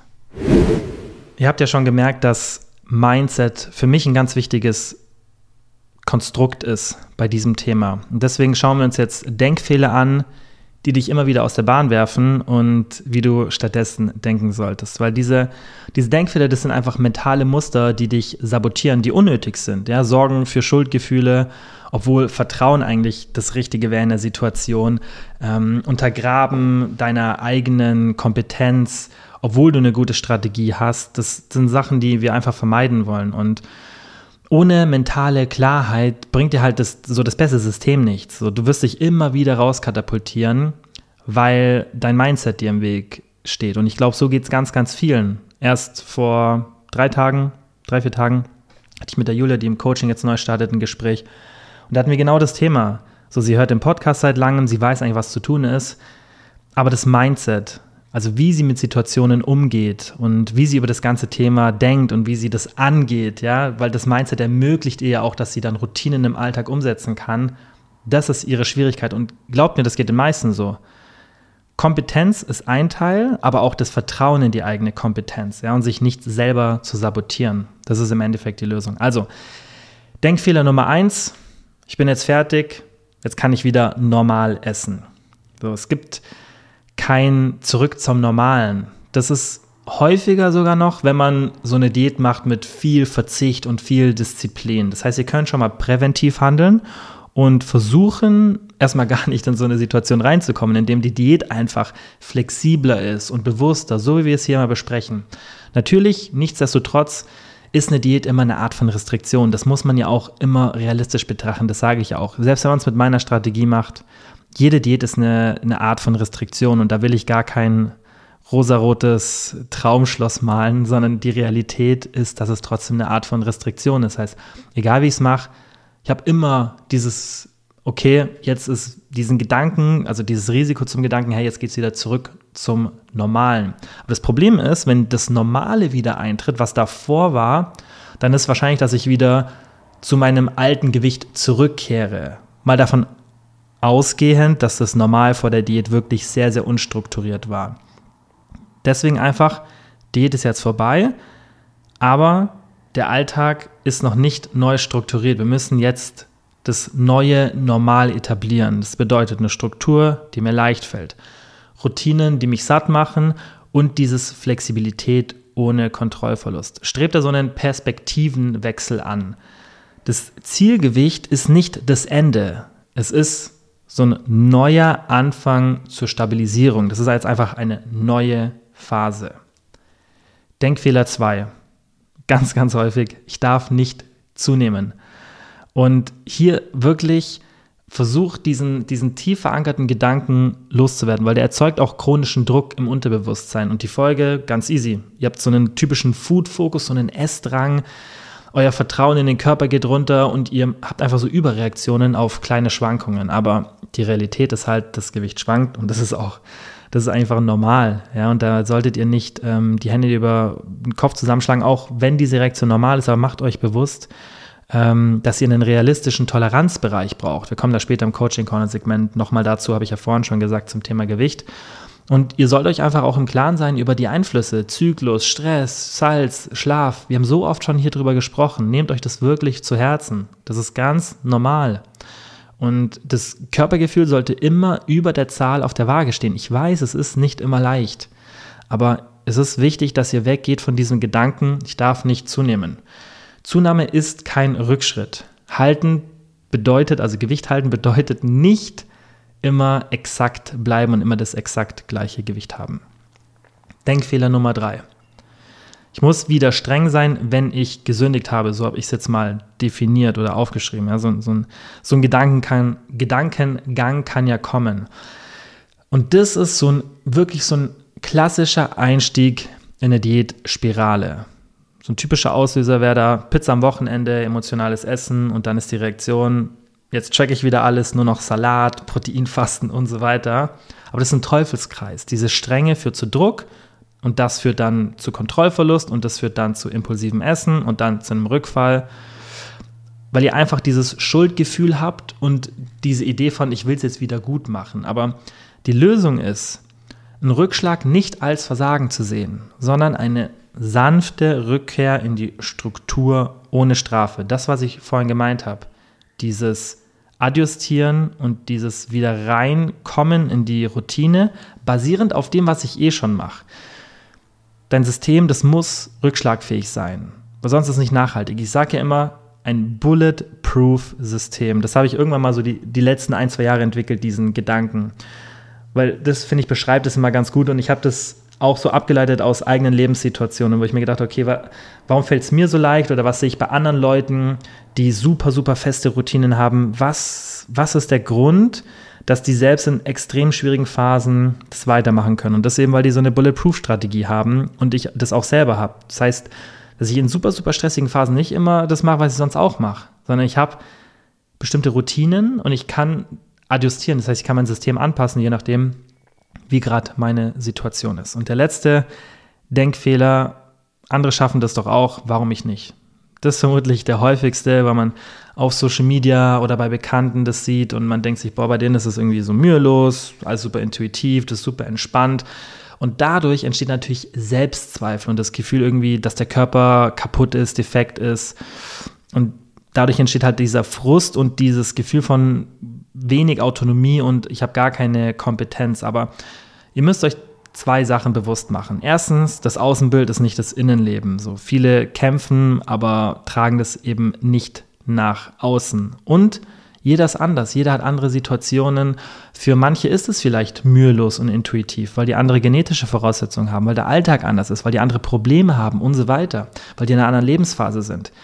Ihr habt ja schon gemerkt, dass Mindset für mich ein ganz wichtiges Konstrukt ist bei diesem Thema. Und deswegen schauen wir uns jetzt Denkfehler an, die dich immer wieder aus der Bahn werfen und wie du stattdessen denken solltest. Weil diese, diese Denkfehler, das sind einfach mentale Muster, die dich sabotieren, die unnötig sind. Ja? Sorgen für Schuldgefühle, obwohl Vertrauen eigentlich das Richtige wäre in der Situation. Ähm, untergraben deiner eigenen Kompetenz, obwohl du eine gute Strategie hast. Das sind Sachen, die wir einfach vermeiden wollen. Und ohne mentale Klarheit bringt dir halt das, so das beste System nichts. So, du wirst dich immer wieder rauskatapultieren, weil dein Mindset dir im Weg steht. Und ich glaube, so geht es ganz, ganz vielen. Erst vor drei Tagen, drei, vier Tagen hatte ich mit der Julia, die im Coaching jetzt neu startet, ein Gespräch. Und da hatten wir genau das Thema. So, sie hört den Podcast seit langem, sie weiß eigentlich, was zu tun ist. Aber das Mindset, also wie sie mit Situationen umgeht und wie sie über das ganze Thema denkt und wie sie das angeht, ja, weil das Mindset ermöglicht ihr ja auch, dass sie dann Routinen im Alltag umsetzen kann. Das ist ihre Schwierigkeit und glaubt mir, das geht den meisten so. Kompetenz ist ein Teil, aber auch das Vertrauen in die eigene Kompetenz, ja, und sich nicht selber zu sabotieren. Das ist im Endeffekt die Lösung. Also, Denkfehler Nummer eins, ich bin jetzt fertig, jetzt kann ich wieder normal essen. So, es gibt kein Zurück zum Normalen. Das ist häufiger sogar noch, wenn man so eine Diät macht mit viel Verzicht und viel Disziplin. Das heißt, ihr könnt schon mal präventiv handeln und versuchen, erstmal gar nicht in so eine Situation reinzukommen, indem die Diät einfach flexibler ist und bewusster, so wie wir es hier mal besprechen. Natürlich, nichtsdestotrotz, ist eine Diät immer eine Art von Restriktion. Das muss man ja auch immer realistisch betrachten, das sage ich ja auch. Selbst wenn man es mit meiner Strategie macht, jede Diät ist eine, eine Art von Restriktion und da will ich gar kein rosarotes Traumschloss malen, sondern die Realität ist, dass es trotzdem eine Art von Restriktion ist. Das heißt, egal wie ich es mache, ich habe immer dieses, okay, jetzt ist diesen Gedanken, also dieses Risiko zum Gedanken, hey, jetzt geht es wieder zurück zum Normalen. Aber das Problem ist, wenn das Normale wieder eintritt, was davor war, dann ist wahrscheinlich, dass ich wieder zu meinem alten Gewicht zurückkehre. Mal davon ausgehend, dass das Normal vor der Diät wirklich sehr, sehr unstrukturiert war. Deswegen einfach, Diät ist jetzt vorbei, aber der Alltag ist noch nicht neu strukturiert. Wir müssen jetzt das neue Normal etablieren. Das bedeutet eine Struktur, die mir leicht fällt. Routinen, die mich satt machen und dieses Flexibilität ohne Kontrollverlust. Strebt da so einen Perspektivenwechsel an. Das Zielgewicht ist nicht das Ende. Es ist so ein neuer Anfang zur Stabilisierung. Das ist jetzt einfach eine neue Phase. Denkfehler zwei. Ganz, ganz häufig, ich darf nicht zunehmen. Und hier wirklich versucht, diesen, diesen tief verankerten Gedanken loszuwerden, weil der erzeugt auch chronischen Druck im Unterbewusstsein. Und die Folge, ganz easy. Ihr habt so einen typischen Food-Fokus, so einen Essdrang. Euer Vertrauen in den Körper geht runter und ihr habt einfach so Überreaktionen auf kleine Schwankungen. Aber die Realität ist halt, das Gewicht schwankt und das ist auch, das ist einfach normal. Ja? Und da solltet ihr nicht ähm, die Hände über den Kopf zusammenschlagen, auch wenn diese Reaktion normal ist, aber macht euch bewusst, ähm, dass ihr einen realistischen Toleranzbereich braucht. Wir kommen da später im Coaching-Corner-Segment nochmal dazu, habe ich ja vorhin schon gesagt, zum Thema Gewicht. Und ihr sollt euch einfach auch im Klaren sein über die Einflüsse, Zyklus, Stress, Salz, Schlaf. Wir haben so oft schon hier drüber gesprochen. Nehmt euch das wirklich zu Herzen. Das ist ganz normal. Und das Körpergefühl sollte immer über der Zahl auf der Waage stehen. Ich weiß, es ist nicht immer leicht. Aber es ist wichtig, dass ihr weggeht von diesem Gedanken, ich darf nicht zunehmen. Zunahme ist kein Rückschritt. Halten bedeutet, also Gewicht halten bedeutet nicht immer exakt bleiben und immer das exakt gleiche Gewicht haben. Denkfehler Nummer drei. Ich muss wieder streng sein, wenn ich gesündigt habe. So habe ich es jetzt mal definiert oder aufgeschrieben. Ja, so, so ein, so ein Gedanken kann, Gedankengang kann ja kommen. Und das ist so ein, wirklich so ein klassischer Einstieg in eine Diätspirale. So ein typischer Auslöser wäre da Pizza am Wochenende, emotionales Essen und dann ist die Reaktion, jetzt checke ich wieder alles, nur noch Salat, Proteinfasten und so weiter. Aber das ist ein Teufelskreis. Diese Strenge führt zu Druck und das führt dann zu Kontrollverlust und das führt dann zu impulsivem Essen und dann zu einem Rückfall, weil ihr einfach dieses Schuldgefühl habt und diese Idee von, ich will es jetzt wieder gut machen. Aber die Lösung ist, einen Rückschlag nicht als Versagen zu sehen, sondern eine sanfte Rückkehr in die Struktur ohne Strafe. Das, was ich vorhin gemeint habe, dieses Adjustieren und dieses wieder reinkommen in die Routine, basierend auf dem, was ich eh schon mache. Dein System, das muss rückschlagfähig sein, weil sonst ist es nicht nachhaltig. Ich sage ja immer, ein Bulletproof-System. Das habe ich irgendwann mal so die, die letzten ein, zwei Jahre entwickelt, diesen Gedanken. Weil das, finde ich, beschreibt das immer ganz gut und ich habe das auch so abgeleitet aus eigenen Lebenssituationen, wo ich mir gedacht habe, okay, wa- warum fällt es mir so leicht oder was sehe ich bei anderen Leuten, die super, super feste Routinen haben? Was, was ist der Grund, dass die selbst in extrem schwierigen Phasen das weitermachen können? Und das eben, weil die so eine Bulletproof-Strategie haben und ich das auch selber habe. Das heißt, dass ich in super, super stressigen Phasen nicht immer das mache, was ich sonst auch mache, sondern ich habe bestimmte Routinen und ich kann adjustieren. Das heißt, ich kann mein System anpassen, je nachdem, wie gerade meine Situation ist. Und der letzte Denkfehler, andere schaffen das doch auch, warum ich nicht? Das ist vermutlich der häufigste, weil man auf Social Media oder bei Bekannten das sieht und man denkt sich, boah, bei denen ist es irgendwie so mühelos, alles super intuitiv, das ist super entspannt. Und dadurch entsteht natürlich Selbstzweifel und das Gefühl irgendwie, dass der Körper kaputt ist, defekt ist. Und dadurch entsteht halt dieser Frust und dieses Gefühl von wenig Autonomie und ich habe gar keine Kompetenz. Aber ihr müsst euch zwei Sachen bewusst machen. Erstens, das Außenbild ist nicht das Innenleben. So viele kämpfen, aber tragen das eben nicht nach außen. Und jeder ist anders, jeder hat andere Situationen. Für manche ist es vielleicht mühelos und intuitiv, weil die andere genetische Voraussetzungen haben, weil der Alltag anders ist, weil die andere Probleme haben und so weiter, weil die in einer anderen Lebensphase sind.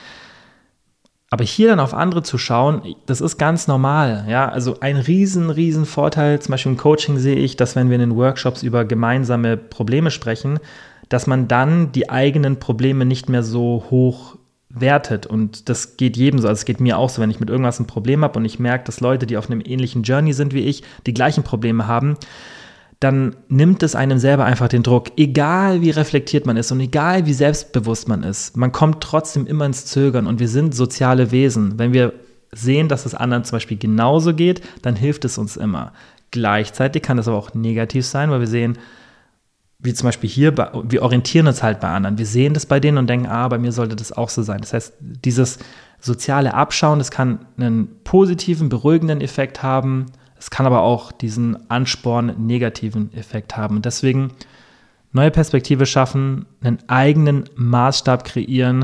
Aber hier dann auf andere zu schauen, das ist ganz normal. Ja? Also ein riesen, riesen Vorteil, zum Beispiel im Coaching sehe ich, dass wenn wir in den Workshops über gemeinsame Probleme sprechen, dass man dann die eigenen Probleme nicht mehr so hoch wertet. Und das geht jedem so. Also es geht mir auch so, wenn ich mit irgendwas ein Problem habe und ich merke, dass Leute, die auf einem ähnlichen Journey sind wie ich, die gleichen Probleme haben, dann nimmt es einem selber einfach den Druck. Egal wie reflektiert man ist und egal wie selbstbewusst man ist, man kommt trotzdem immer ins Zögern und wir sind soziale Wesen. Wenn wir sehen, dass es anderen zum Beispiel genauso geht, dann hilft es uns immer. Gleichzeitig kann das aber auch negativ sein, weil wir sehen, wie zum Beispiel hier, wir orientieren uns halt bei anderen. Wir sehen das bei denen und denken, ah, bei mir sollte das auch so sein. Das heißt, dieses soziale Abschauen, das kann einen positiven, beruhigenden Effekt haben. Es kann aber auch diesen Ansporn, negativen Effekt haben. Und deswegen neue Perspektive schaffen, einen eigenen Maßstab kreieren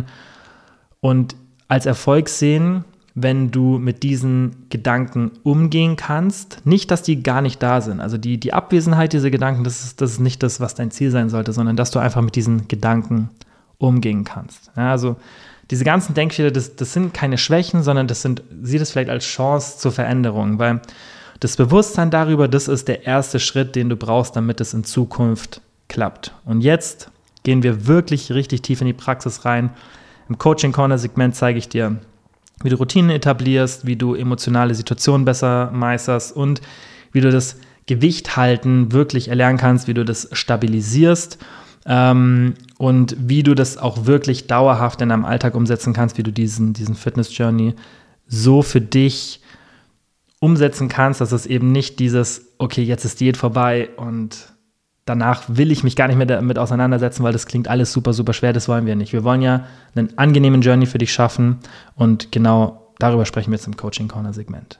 und als Erfolg sehen, wenn du mit diesen Gedanken umgehen kannst. Nicht, dass die gar nicht da sind. Also die, die Abwesenheit dieser Gedanken, das ist, das ist nicht das, was dein Ziel sein sollte, sondern dass du einfach mit diesen Gedanken umgehen kannst. Ja, also diese ganzen Denkfehler, das, das sind keine Schwächen, sondern das sind, sieh das vielleicht als Chance zur Veränderung, weil das Bewusstsein darüber, das ist der erste Schritt, den du brauchst, damit es in Zukunft klappt. Und jetzt gehen wir wirklich richtig tief in die Praxis rein. Im Coaching-Corner-Segment zeige ich dir, wie du Routinen etablierst, wie du emotionale Situationen besser meisterst und wie du das Gewicht halten wirklich erlernen kannst, wie du das stabilisierst ähm, und wie du das auch wirklich dauerhaft in deinem Alltag umsetzen kannst, wie du diesen, diesen Fitness-Journey so für dich umsetzen kannst, dass es eben nicht dieses, okay, jetzt ist Diät vorbei und danach will ich mich gar nicht mehr damit auseinandersetzen, weil das klingt alles super, super schwer, das wollen wir nicht. Wir wollen ja einen angenehmen Journey für dich schaffen und genau darüber sprechen wir jetzt im Coaching-Corner-Segment.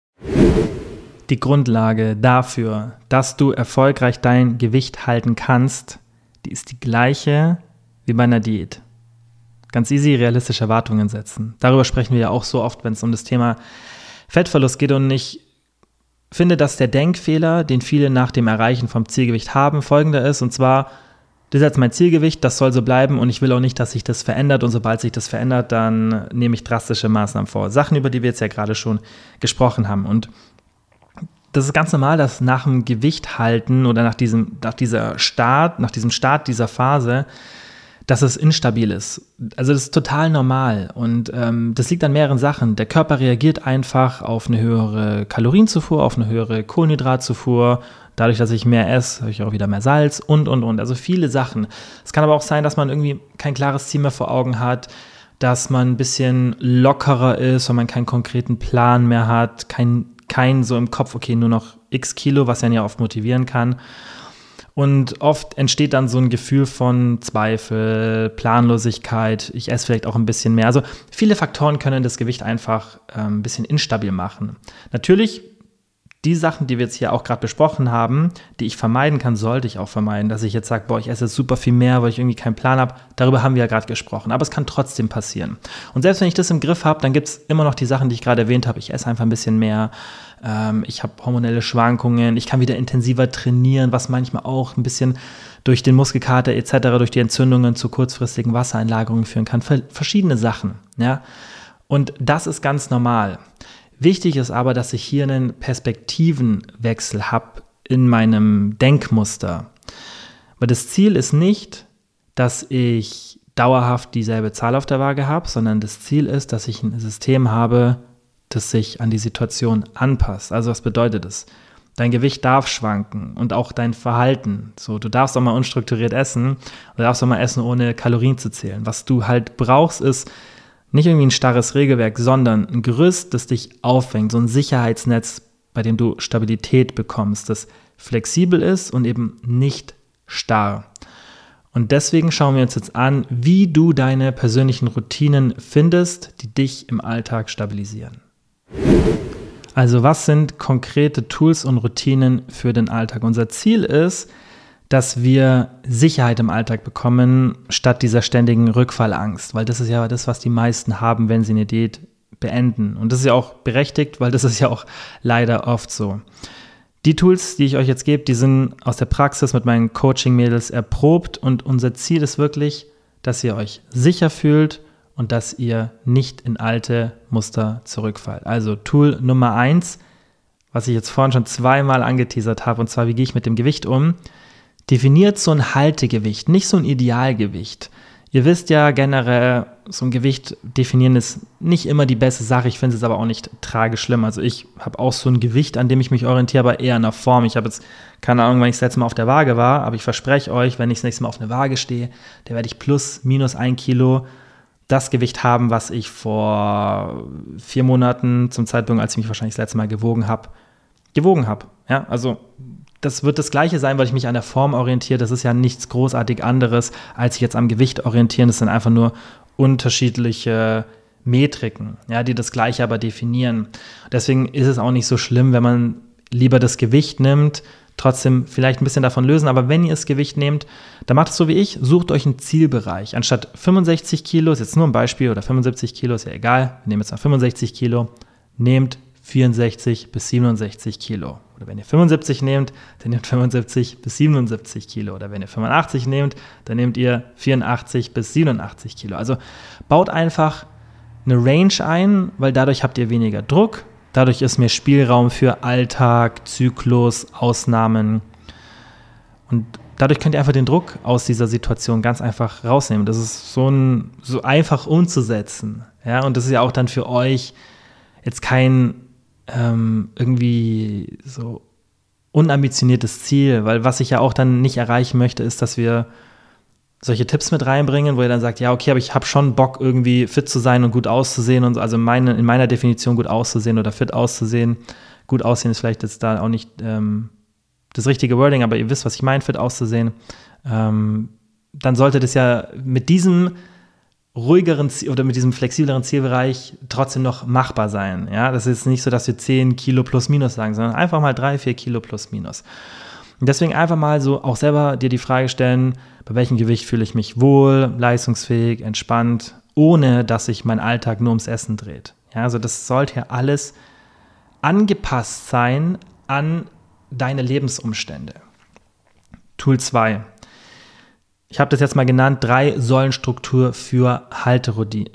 Die Grundlage dafür, dass du erfolgreich dein Gewicht halten kannst, die ist die gleiche wie bei einer Diät. Ganz easy, realistische Erwartungen setzen. Darüber sprechen wir ja auch so oft, wenn es um das Thema Fettverlust geht. Und ich finde, dass der Denkfehler, den viele nach dem Erreichen vom Zielgewicht haben, folgender ist. Und zwar, das ist jetzt mein Zielgewicht, das soll so bleiben und ich will auch nicht, dass sich das verändert. Und sobald sich das verändert, dann nehme ich drastische Maßnahmen vor. Sachen, über die wir jetzt ja gerade schon gesprochen haben. Und das ist ganz normal, dass nach dem Gewicht halten oder nach diesem, nach dieser Start, nach diesem Start dieser Phase, dass es instabil ist. Also das ist total normal und ähm, das liegt an mehreren Sachen. Der Körper reagiert einfach auf eine höhere Kalorienzufuhr, auf eine höhere Kohlenhydratzufuhr. Dadurch, dass ich mehr esse, habe ich auch wieder mehr Salz und, und, und. Also viele Sachen. Es kann aber auch sein, dass man irgendwie kein klares Ziel mehr vor Augen hat, dass man ein bisschen lockerer ist, weil man keinen konkreten Plan mehr hat, kein kein so im Kopf, okay, nur noch x Kilo, was einen ja oft motivieren kann. Und oft entsteht dann so ein Gefühl von Zweifel, Planlosigkeit, ich esse vielleicht auch ein bisschen mehr. Also viele Faktoren können das Gewicht einfach äh, ein bisschen instabil machen. Natürlich, die Sachen, die wir jetzt hier auch gerade besprochen haben, die ich vermeiden kann, sollte ich auch vermeiden, dass ich jetzt sage, boah, ich esse jetzt super viel mehr, weil ich irgendwie keinen Plan habe. Darüber haben wir ja gerade gesprochen, aber es kann trotzdem passieren. Und selbst wenn ich das im Griff habe, dann gibt es immer noch die Sachen, die ich gerade erwähnt habe. Ich esse einfach ein bisschen mehr, ähm, ich habe hormonelle Schwankungen, ich kann wieder intensiver trainieren, was manchmal auch ein bisschen durch den Muskelkater et cetera, durch die Entzündungen zu kurzfristigen Wassereinlagerungen führen kann. Verschiedene Sachen, ja. Und das ist ganz normal. Wichtig ist aber, dass ich hier einen Perspektivenwechsel habe in meinem Denkmuster. Weil das Ziel ist nicht, dass ich dauerhaft dieselbe Zahl auf der Waage habe, sondern das Ziel ist, dass ich ein System habe, das sich an die Situation anpasst. Also was bedeutet das? Dein Gewicht darf schwanken und auch dein Verhalten. So, du darfst auch mal unstrukturiert essen, du darfst auch mal essen, ohne Kalorien zu zählen. Was du halt brauchst, ist nicht irgendwie ein starres Regelwerk, sondern ein Gerüst, das dich auffängt, so ein Sicherheitsnetz, bei dem du Stabilität bekommst, das flexibel ist und eben nicht starr. Und deswegen schauen wir uns jetzt an, wie du deine persönlichen Routinen findest, die dich im Alltag stabilisieren. Also was sind konkrete Tools und Routinen für den Alltag? Unser Ziel ist, dass wir Sicherheit im Alltag bekommen, statt dieser ständigen Rückfallangst. Weil das ist ja das, was die meisten haben, wenn sie eine Diät beenden. Und das ist ja auch berechtigt, weil das ist ja auch leider oft so. Die Tools, die ich euch jetzt gebe, die sind aus der Praxis mit meinen Coaching-Mädels erprobt. Und unser Ziel ist wirklich, dass ihr euch sicher fühlt und dass ihr nicht in alte Muster zurückfallt. Also Tool Nummer eins, was ich jetzt vorhin schon zweimal angeteasert habe, und zwar, wie gehe ich mit dem Gewicht um? Definiert so ein Haltegewicht, nicht so ein Idealgewicht. Ihr wisst ja generell, so ein Gewicht definieren ist nicht immer die beste Sache. Ich finde es aber auch nicht tragisch schlimm. Also ich habe auch so ein Gewicht, an dem ich mich orientiere, aber eher in der Form. Ich habe jetzt keine Ahnung, wann ich das letzte Mal auf der Waage war, aber ich verspreche euch, wenn ich das nächste Mal auf eine Waage stehe, da werde ich plus, minus ein Kilo das Gewicht haben, was ich vor vier Monaten zum Zeitpunkt, als ich mich wahrscheinlich das letzte Mal gewogen habe, gewogen habe. Ja, also das wird das Gleiche sein, weil ich mich an der Form orientiere. Das ist ja nichts großartig anderes, als sich jetzt am Gewicht orientieren. Das sind einfach nur unterschiedliche Metriken, ja, die das Gleiche aber definieren. Deswegen ist es auch nicht so schlimm, wenn man lieber das Gewicht nimmt, trotzdem vielleicht ein bisschen davon lösen. Aber wenn ihr das Gewicht nehmt, dann macht es so wie ich, sucht euch einen Zielbereich. Anstatt fünfundsechzig Kilo, ist jetzt nur ein Beispiel, oder fünfundsiebzig Kilo, ist ja egal, wir nehmen jetzt mal fünfundsechzig Kilo, nehmt vierundsechzig bis siebenundsechzig Kilo. Oder wenn ihr fünfundsiebzig nehmt, dann nehmt fünfundsiebzig bis siebenundsiebzig Kilo. Oder wenn ihr fünfundachtzig nehmt, dann nehmt ihr vierundachtzig bis siebenundachtzig Kilo. Also baut einfach eine Range ein, weil dadurch habt ihr weniger Druck. Dadurch ist mehr Spielraum für Alltag, Zyklus, Ausnahmen. Und dadurch könnt ihr einfach den Druck aus dieser Situation ganz einfach rausnehmen. Das ist so, ein, so einfach umzusetzen. Ja? Und das ist ja auch dann für euch jetzt kein ähm, irgendwie so unambitioniertes Ziel, weil was ich ja auch dann nicht erreichen möchte, ist, dass wir solche Tipps mit reinbringen, wo ihr dann sagt, ja, okay, aber ich habe schon Bock, irgendwie fit zu sein und gut auszusehen und so. Also meine, in meiner Definition gut auszusehen oder fit auszusehen. Gut aussehen ist vielleicht jetzt da auch nicht ähm, das richtige Wording, aber ihr wisst, was ich meine, fit auszusehen. Ähm, dann sollte das ja mit diesem ruhigeren Ziel oder mit diesem flexibleren Zielbereich trotzdem noch machbar sein. Ja, das ist nicht so, dass wir zehn Kilo plus minus sagen, sondern einfach mal drei, vier Kilo plus minus. Und deswegen einfach mal so auch selber dir die Frage stellen, bei welchem Gewicht fühle ich mich wohl, leistungsfähig, entspannt, ohne dass sich mein Alltag nur ums Essen dreht. Ja, also das sollte ja alles angepasst sein an deine Lebensumstände. Tool zwei. Ich habe das jetzt mal genannt, drei Säulenstruktur für, Halterudi-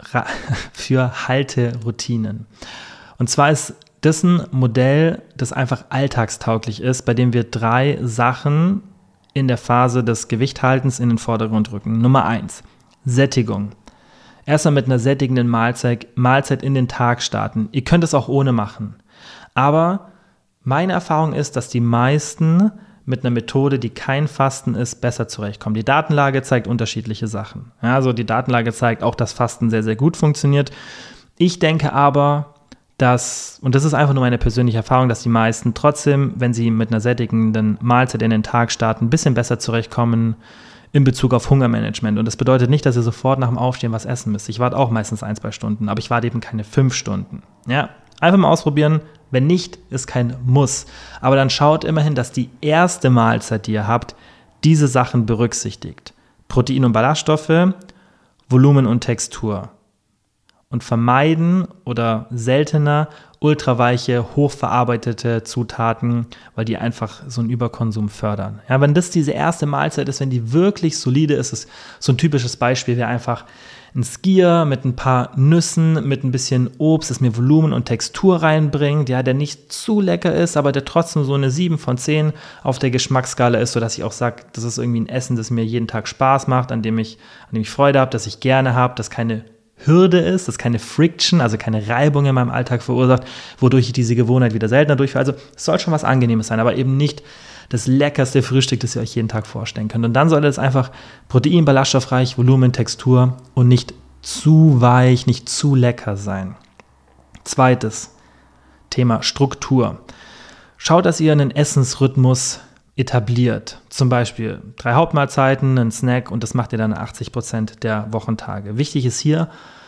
für Halteroutinen. Und zwar ist das ein Modell, das einfach alltagstauglich ist, bei dem wir drei Sachen in der Phase des Gewichthaltens in den Vordergrund rücken. Nummer eins, Sättigung. Erstmal mit einer sättigenden Mahlzeit, Mahlzeit in den Tag starten. Ihr könnt es auch ohne machen. Aber meine Erfahrung ist, dass die meisten mit einer Methode, die kein Fasten ist, besser zurechtkommen. Die Datenlage zeigt unterschiedliche Sachen. Ja, also die Datenlage zeigt auch, dass Fasten sehr, sehr gut funktioniert. Ich denke aber, dass, und das ist einfach nur meine persönliche Erfahrung, dass die meisten trotzdem, wenn sie mit einer sättigenden Mahlzeit in den Tag starten, ein bisschen besser zurechtkommen in Bezug auf Hungermanagement. Und das bedeutet nicht, dass ihr sofort nach dem Aufstehen was essen müsst. Ich warte auch meistens ein, zwei Stunden, aber ich warte eben keine fünf Stunden. Ja, einfach mal ausprobieren. Wenn nicht, ist kein Muss. Aber dann schaut immerhin, dass die erste Mahlzeit, die ihr habt, diese Sachen berücksichtigt. Protein und Ballaststoffe, Volumen und Textur. Und vermeiden oder seltener ultraweiche, hochverarbeitete Zutaten, weil die einfach so einen Überkonsum fördern. Ja, wenn das diese erste Mahlzeit ist, wenn die wirklich solide ist, ist so ein typisches Beispiel, wäre einfach ein Skier mit ein paar Nüssen, mit ein bisschen Obst, das mir Volumen und Textur reinbringt, ja, der nicht zu lecker ist, aber der trotzdem so eine sieben von zehn auf der Geschmacksskala ist, sodass ich auch sage, das ist irgendwie ein Essen, das mir jeden Tag Spaß macht, an dem ich, an dem ich Freude habe, das ich gerne habe, das keine Hürde ist, das keine Friction, also keine Reibung in meinem Alltag verursacht, wodurch ich diese Gewohnheit wieder seltener durchführe. Also es soll schon was Angenehmes sein, aber eben nicht das leckerste Frühstück, das ihr euch jeden Tag vorstellen könnt. Und dann sollte es einfach Protein, ballaststoffreich, Volumen, Textur und nicht zu weich, nicht zu lecker sein. Zweites Thema Struktur. Schaut, dass ihr einen Essensrhythmus etabliert. Zum Beispiel drei Hauptmahlzeiten, ein Snack und das macht ihr dann achtzig Prozent der Wochentage. Wichtig ist hier,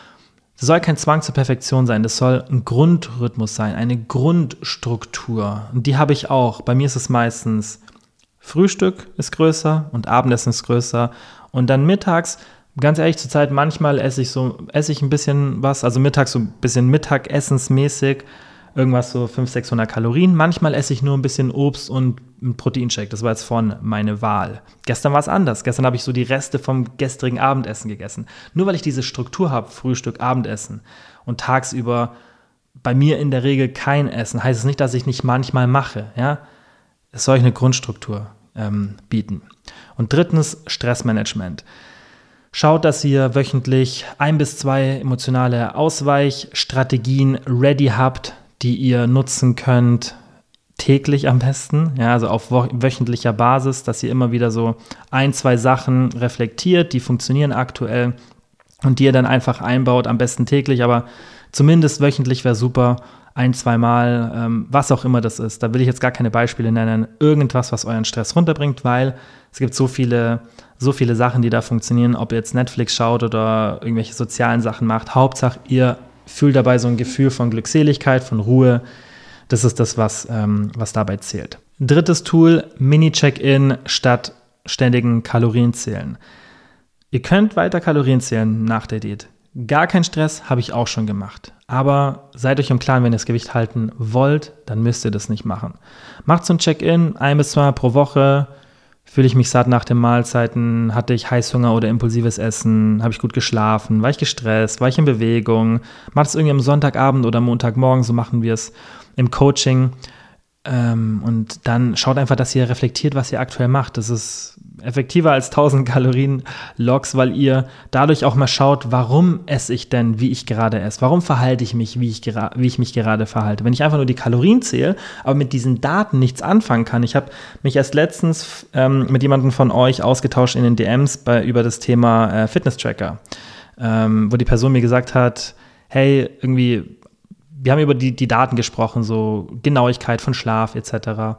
es soll kein Zwang zur Perfektion sein, das soll ein Grundrhythmus sein, eine Grundstruktur. Und die habe ich auch. Bei mir ist es meistens Frühstück ist größer und Abendessen ist größer. Und dann mittags, ganz ehrlich, zur Zeit manchmal esse ich so, esse ich ein bisschen was, also mittags so ein bisschen Mittagessensmäßig, irgendwas so fünfhundert, sechshundert Kalorien. Manchmal esse ich nur ein bisschen Obst und einen Proteinshake. Das war jetzt vorhin meine Wahl. Gestern war es anders. Gestern habe ich so die Reste vom gestrigen Abendessen gegessen. Nur weil ich diese Struktur habe, Frühstück, Abendessen und tagsüber bei mir in der Regel kein Essen, heißt es nicht, dass ich nicht manchmal mache. Ja? Es soll euch eine Grundstruktur ähm, bieten. Und drittens, Stressmanagement. Schaut, dass ihr wöchentlich ein bis zwei emotionale Ausweichstrategien ready habt, die ihr nutzen könnt, täglich am besten, ja, also auf wo- wöchentlicher Basis, dass ihr immer wieder so ein, zwei Sachen reflektiert, die funktionieren aktuell und die ihr dann einfach einbaut, am besten täglich, aber zumindest wöchentlich wäre super, ein, zwei Mal, ähm, was auch immer das ist. Da will ich jetzt gar keine Beispiele nennen, irgendwas, was euren Stress runterbringt, weil es gibt so viele, so viele Sachen, die da funktionieren, ob ihr jetzt Netflix schaut oder irgendwelche sozialen Sachen macht. Hauptsache, ihr fühlt dabei so ein Gefühl von Glückseligkeit, von Ruhe. Das ist das, was, ähm, was dabei zählt. Drittes Tool, Mini-Check-In statt ständigen Kalorienzählen. Ihr könnt weiter Kalorien zählen nach der Diät. Gar kein Stress, habe ich auch schon gemacht. Aber seid euch im Klaren, wenn ihr das Gewicht halten wollt, dann müsst ihr das nicht machen. Macht so ein Check-In, ein bis zwei Mal pro Woche. Fühle ich mich satt nach den Mahlzeiten? Hatte ich Heißhunger oder impulsives Essen? Habe ich gut geschlafen? War ich gestresst? War ich in Bewegung? Macht es irgendwie am Sonntagabend oder Montagmorgen? So machen wir es im Coaching. Ähm, und dann schaut einfach, dass ihr reflektiert, was ihr aktuell macht. Das ist effektiver als tausend Kalorien-Logs, weil ihr dadurch auch mal schaut, warum esse ich denn, wie ich gerade esse? Warum verhalte ich mich, wie ich, gera- wie ich mich gerade verhalte? Wenn ich einfach nur die Kalorien zähle, aber mit diesen Daten nichts anfangen kann. Ich habe mich erst letztens ähm, mit jemandem von euch ausgetauscht in den D Ms bei, über das Thema äh, Fitness-Tracker, ähm, wo die Person mir gesagt hat, hey, irgendwie, wir haben über die, die Daten gesprochen, so Genauigkeit von Schlaf et cetera.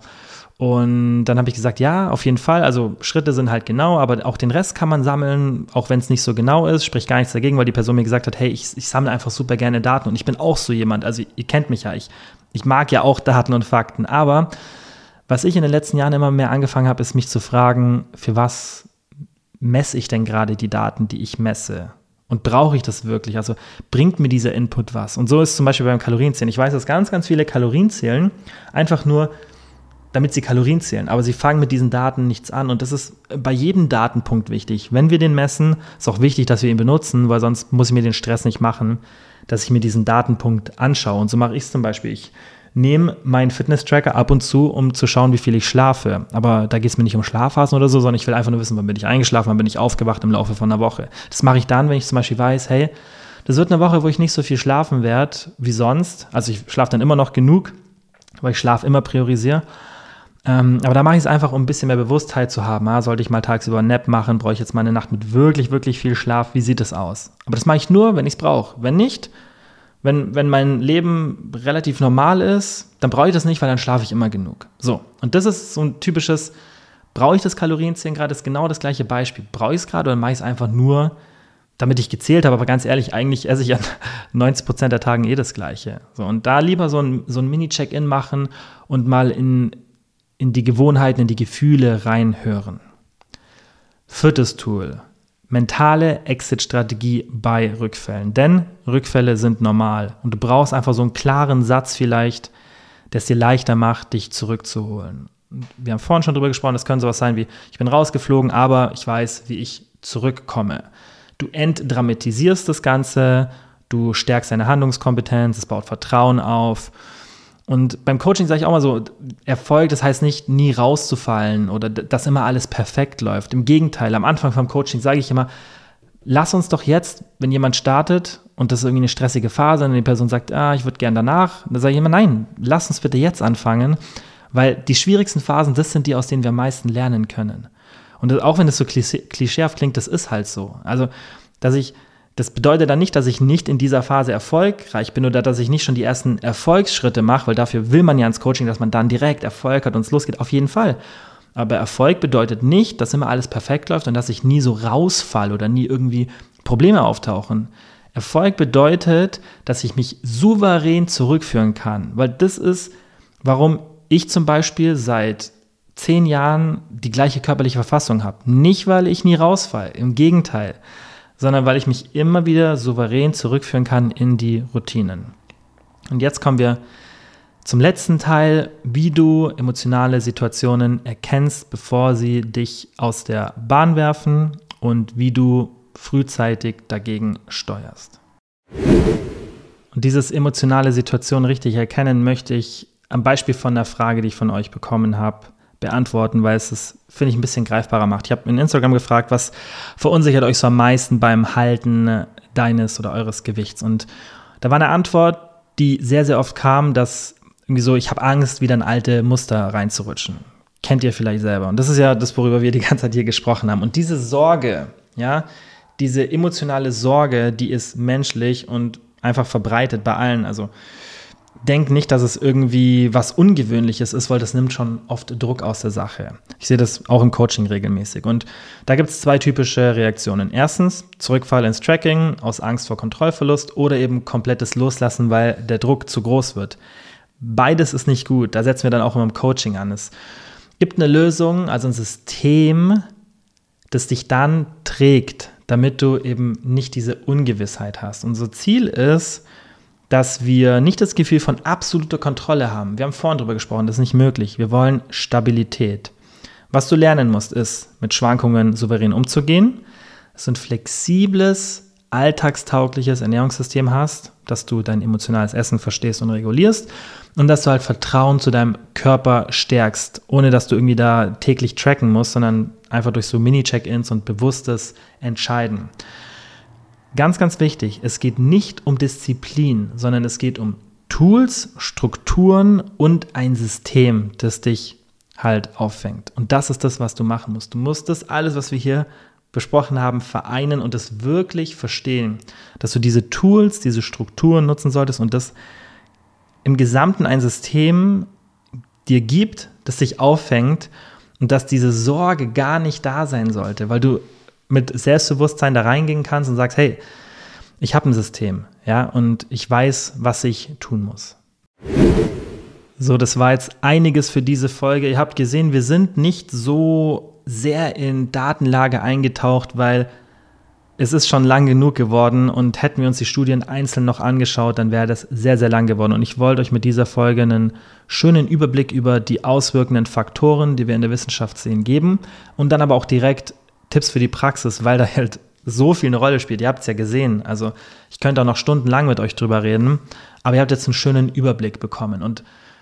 Und dann habe ich gesagt, ja, auf jeden Fall, also Schritte sind halt genau, aber auch den Rest kann man sammeln, auch wenn es nicht so genau ist, spricht gar nichts dagegen, weil die Person mir gesagt hat, hey, ich, ich sammle einfach super gerne Daten und ich bin auch so jemand, also ihr kennt mich ja, ich, ich mag ja auch Daten und Fakten, aber Was ich in den letzten Jahren immer mehr angefangen habe, ist mich zu fragen, für was messe ich denn gerade die Daten, die ich messe? Und brauche ich das wirklich? Also bringt mir dieser Input was? Und so ist es zum Beispiel beim Kalorienzählen. Ich weiß, dass ganz, ganz viele Kalorien zählen, einfach nur, damit sie Kalorien zählen. Aber sie fangen mit diesen Daten nichts an. Und das ist bei jedem Datenpunkt wichtig. Wenn wir den messen, ist auch wichtig, dass wir ihn benutzen, weil sonst muss ich mir den Stress nicht machen, dass ich mir diesen Datenpunkt anschaue. Und so mache ich es zum Beispiel. Ich nehme meinen Fitness-Tracker ab und zu, um zu schauen, wie viel ich schlafe. Aber da geht es mir nicht um Schlafphasen oder so, sondern ich will einfach nur wissen, wann bin ich eingeschlafen, wann bin ich aufgewacht im Laufe von einer Woche. Das mache ich dann, wenn ich zum Beispiel weiß, hey, das wird eine Woche, wo ich nicht so viel schlafen werde wie sonst. Also ich schlafe dann immer noch genug, weil ich Schlaf immer priorisiere. Ähm, aber da mache ich es einfach, um ein bisschen mehr Bewusstheit zu haben. Ja, sollte ich mal tagsüber einen Nap machen, brauche ich jetzt mal eine Nacht mit wirklich, wirklich viel Schlaf? Wie sieht es aus? Aber das mache ich nur, wenn ich es brauche. Wenn nicht, Wenn, wenn mein Leben relativ normal ist, dann brauche ich das nicht, weil dann schlafe ich immer genug. So, und das ist so ein typisches, brauche ich das Kalorienzählen gerade? Das ist genau das gleiche Beispiel. Brauche ich es gerade oder mache ich es einfach nur, damit ich gezählt habe? Aber ganz ehrlich, eigentlich esse ich an neunzig Prozent der Tagen eh das Gleiche. So, und da lieber so ein, so ein Mini-Check-In machen und mal in, in die Gewohnheiten, in die Gefühle reinhören. Viertes Tool. Mentale Exit-Strategie bei Rückfällen. Denn Rückfälle sind normal und du brauchst einfach so einen klaren Satz vielleicht, der es dir leichter macht, dich zurückzuholen. Wir haben vorhin schon drüber gesprochen, das könnte sowas sein wie, ich bin rausgeflogen, aber ich weiß, wie ich zurückkomme. Du entdramatisierst das Ganze, du stärkst deine Handlungskompetenz, es baut Vertrauen auf. Und beim Coaching sage ich auch mal so, Erfolg, das heißt nicht, nie rauszufallen oder dass immer alles perfekt läuft. Im Gegenteil, am Anfang vom Coaching sage ich immer, lass uns doch jetzt, wenn jemand startet und das ist irgendwie eine stressige Phase und die Person sagt, ah, ich würde gern danach, dann sage ich immer, nein, lass uns bitte jetzt anfangen, weil die schwierigsten Phasen, das sind die, aus denen wir am meisten lernen können. Und das, auch wenn das so klischeehaft klingt, das ist halt so. Also, dass ich Das bedeutet dann nicht, dass ich nicht in dieser Phase erfolgreich bin oder dass ich nicht schon die ersten Erfolgsschritte mache, weil dafür will man ja ins Coaching, dass man dann direkt Erfolg hat und es losgeht. Auf jeden Fall. Aber Erfolg bedeutet nicht, dass immer alles perfekt läuft und dass ich nie so rausfalle oder nie irgendwie Probleme auftauchen. Erfolg bedeutet, dass ich mich souverän zurückführen kann. Weil das ist, warum ich zum Beispiel seit zehn Jahren die gleiche körperliche Verfassung habe. Nicht, weil ich nie rausfalle. Im Gegenteil. Sondern weil ich mich immer wieder souverän zurückführen kann in die Routinen. Und jetzt kommen wir zum letzten Teil, wie du emotionale Situationen erkennst, bevor sie dich aus der Bahn werfen und wie du frühzeitig dagegen steuerst. Und dieses emotionale Situation richtig erkennen möchte ich am Beispiel von einer Frage, die ich von euch bekommen habe, beantworten, weil es es, finde ich, ein bisschen greifbarer macht. Ich habe in Instagram gefragt, was verunsichert euch so am meisten beim Halten deines oder eures Gewichts? Und da war eine Antwort, die sehr, sehr oft kam, dass irgendwie so, ich habe Angst, wieder in alte Muster reinzurutschen. Kennt ihr vielleicht selber. Und das ist ja das, worüber wir die ganze Zeit hier gesprochen haben. Und diese Sorge, ja, diese emotionale Sorge, die ist menschlich und einfach verbreitet bei allen. Also denk nicht, dass es irgendwie was Ungewöhnliches ist, weil das nimmt schon oft Druck aus der Sache. Ich sehe das auch im Coaching regelmäßig. Und da gibt es zwei typische Reaktionen. Erstens, Zurückfall ins Tracking aus Angst vor Kontrollverlust oder eben komplettes Loslassen, weil der Druck zu groß wird. Beides ist nicht gut. Da setzen wir dann auch immer im Coaching an. Es gibt eine Lösung, also ein System, das dich dann trägt, damit du eben nicht diese Ungewissheit hast. Unser Ziel ist, dass wir nicht das Gefühl von absoluter Kontrolle haben. Wir haben vorhin darüber gesprochen, das ist nicht möglich. Wir wollen Stabilität. Was du lernen musst, ist, mit Schwankungen souverän umzugehen, dass du ein flexibles, alltagstaugliches Ernährungssystem hast, dass du dein emotionales Essen verstehst und regulierst und dass du halt Vertrauen zu deinem Körper stärkst, ohne dass du irgendwie da täglich tracken musst, sondern einfach durch so Mini-Check-ins und bewusstes Entscheiden. Ganz, ganz wichtig, es geht nicht um Disziplin, sondern es geht um Tools, Strukturen und ein System, das dich halt auffängt. Und das ist das, was du machen musst. Du musst das alles, was wir hier besprochen haben, vereinen und das wirklich verstehen, dass du diese Tools, diese Strukturen nutzen solltest und das im Gesamten ein System dir gibt, das dich auffängt und dass diese Sorge gar nicht da sein sollte, weil du mit Selbstbewusstsein da reingehen kannst und sagst, hey, ich habe ein System, ja, und ich weiß, was ich tun muss. So, das war jetzt einiges für diese Folge. Ihr habt gesehen, wir sind nicht so sehr in Datenlage eingetaucht, weil es ist schon lang genug geworden und hätten wir uns die Studien einzeln noch angeschaut, dann wäre das sehr, sehr lang geworden. Und ich wollte euch mit dieser Folge einen schönen Überblick über die auswirkenden Faktoren, die wir in der Wissenschaft sehen, geben und dann aber auch direkt Tipps für die Praxis, weil da halt so viel eine Rolle spielt. Ihr habt es ja gesehen, also ich könnte auch noch stundenlang mit euch drüber reden, aber ihr habt jetzt einen schönen Überblick bekommen und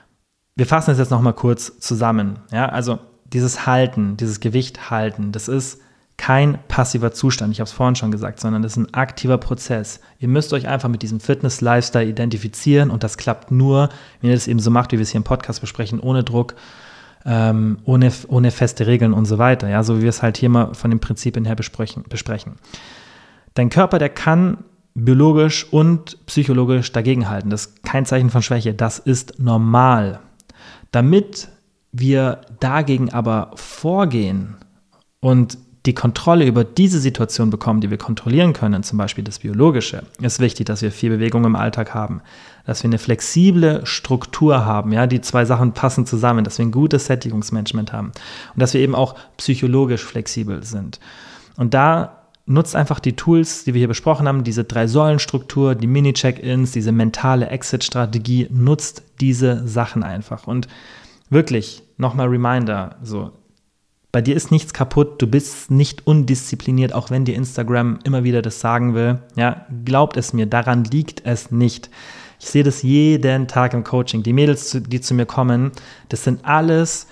wir fassen es jetzt noch mal kurz zusammen. Ja, also dieses Halten, dieses Gewicht halten, das ist kein passiver Zustand, ich habe es vorhin schon gesagt, sondern das ist ein aktiver Prozess. Ihr müsst euch einfach mit diesem Fitness-Lifestyle identifizieren und das klappt nur, wenn ihr das eben so macht, wie wir es hier im Podcast besprechen, ohne Druck, ähm, ohne, ohne feste Regeln und so weiter. Ja, so wie wir es halt hier mal von den Prinzipien her besprechen. besprechen. Dein Körper, der kann biologisch und psychologisch dagegenhalten. Das ist kein Zeichen von Schwäche, das ist normal. Damit wir dagegen aber vorgehen und die Kontrolle über diese Situation bekommen, die wir kontrollieren können, zum Beispiel das Biologische, ist wichtig, dass wir viel Bewegung im Alltag haben, dass wir eine flexible Struktur haben, ja, die zwei Sachen passen zusammen, dass wir ein gutes Sättigungsmanagement haben und dass wir eben auch psychologisch flexibel sind. Und da nutzt einfach die Tools, die wir hier besprochen haben, diese Drei-Säulen-Struktur, die Mini-Check-Ins, diese mentale Exit-Strategie, nutzt diese Sachen einfach. Und wirklich, nochmal Reminder, so, bei dir ist nichts kaputt, du bist nicht undiszipliniert, auch wenn dir Instagram immer wieder das sagen will. Ja, glaubt es mir, daran liegt es nicht. Ich sehe das jeden Tag im Coaching. Die Mädels, die zu mir kommen, das sind alles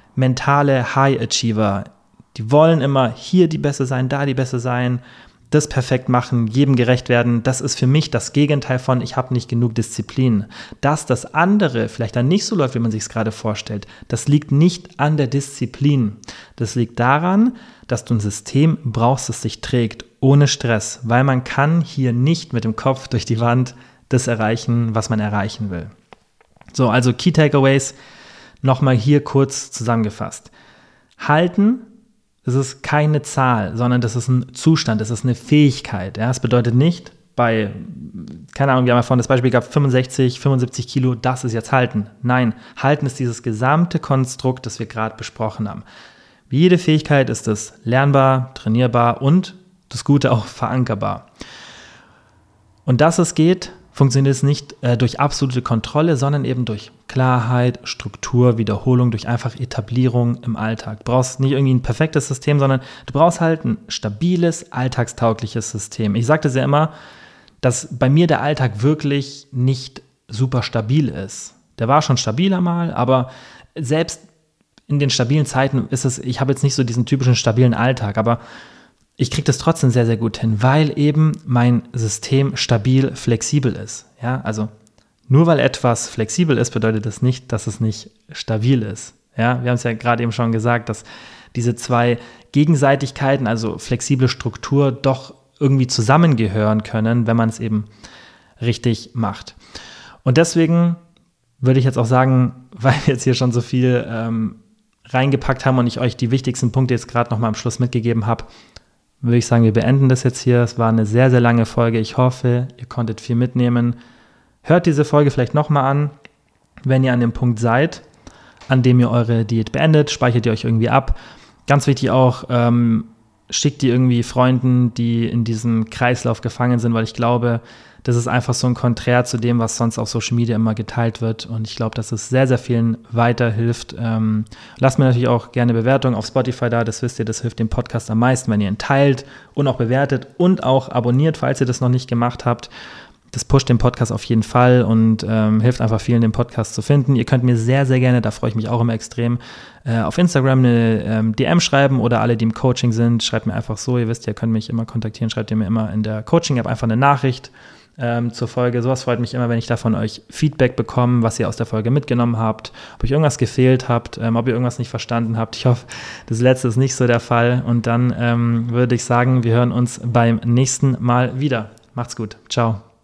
mentale High-Achiever. Die wollen immer hier die Beste sein, da die Beste sein, das perfekt machen, jedem gerecht werden. Das ist für mich das Gegenteil von, ich habe nicht genug Disziplin. Dass das andere vielleicht dann nicht so läuft, wie man sich es gerade vorstellt, das liegt nicht an der Disziplin. Das liegt daran, dass du ein System brauchst, das dich trägt, ohne Stress, weil man kann hier nicht mit dem Kopf durch die Wand das erreichen, was man erreichen will. So, also Key Takeaways, nochmal hier kurz zusammengefasst. Halten. Das ist keine Zahl, sondern das ist ein Zustand, das ist eine Fähigkeit. Ja? Das bedeutet nicht, bei, keine Ahnung, wir haben ja vorhin das Beispiel gehabt, fünfundsechzig, fünfundsiebzig Kilo, das ist jetzt Halten. Nein, Halten ist dieses gesamte Konstrukt, das wir gerade besprochen haben. Wie jede Fähigkeit ist es lernbar, trainierbar und das Gute auch verankerbar. Und dass es geht, funktioniert es nicht äh, durch absolute Kontrolle, sondern eben durch Klarheit, Struktur, Wiederholung, durch einfach Etablierung im Alltag. Du brauchst nicht irgendwie ein perfektes System, sondern du brauchst halt ein stabiles, alltagstaugliches System. Ich sagte ja immer, dass bei mir der Alltag wirklich nicht super stabil ist. Der war schon stabiler mal, aber selbst in den stabilen Zeiten ist es, ich habe jetzt nicht so diesen typischen stabilen Alltag, aber ich kriege das trotzdem sehr, sehr gut hin, weil eben mein System stabil, flexibel ist. Ja, also nur weil etwas flexibel ist, bedeutet das nicht, dass es nicht stabil ist. Ja, wir haben es ja gerade eben schon gesagt, dass diese zwei Gegenseitigkeiten, also flexible Struktur, doch irgendwie zusammengehören können, wenn man es eben richtig macht. Und deswegen würde ich jetzt auch sagen, weil wir jetzt hier schon so viel ähm, reingepackt haben und ich euch die wichtigsten Punkte jetzt gerade nochmal am Schluss mitgegeben habe, würde ich sagen, wir beenden das jetzt hier. Es war eine sehr, sehr lange Folge. Ich hoffe, ihr konntet viel mitnehmen. Hört diese Folge vielleicht nochmal an, wenn ihr an dem Punkt seid, an dem ihr eure Diät beendet, speichert ihr euch irgendwie ab. Ganz wichtig auch, ähm, schickt die irgendwie Freunden, die in diesem Kreislauf gefangen sind, weil ich glaube, das ist einfach so ein Konträr zu dem, was sonst auf Social Media immer geteilt wird. Und ich glaube, dass es sehr, sehr vielen weiterhilft. Ähm, lasst mir natürlich auch gerne Bewertungen auf Spotify da. Das wisst ihr, das hilft dem Podcast am meisten, wenn ihr ihn teilt und auch bewertet und auch abonniert, falls ihr das noch nicht gemacht habt. Das pusht den Podcast auf jeden Fall und ähm, hilft einfach vielen, den Podcast zu finden. Ihr könnt mir sehr, sehr gerne, da freue ich mich auch immer extrem, äh, auf Instagram eine ähm, D M schreiben oder alle, die im Coaching sind, schreibt mir einfach so. Ihr wisst, ihr könnt mich immer kontaktieren, schreibt ihr mir immer in der Coaching-App einfach eine Nachricht ähm, zur Folge. Sowas freut mich immer, wenn ich da von euch Feedback bekomme, was ihr aus der Folge mitgenommen habt, ob euch irgendwas gefehlt habt, ähm, ob ihr irgendwas nicht verstanden habt. Ich hoffe, das letzte ist nicht so der Fall. Und dann ähm, würde ich sagen, wir hören uns beim nächsten Mal wieder. Macht's gut. Ciao.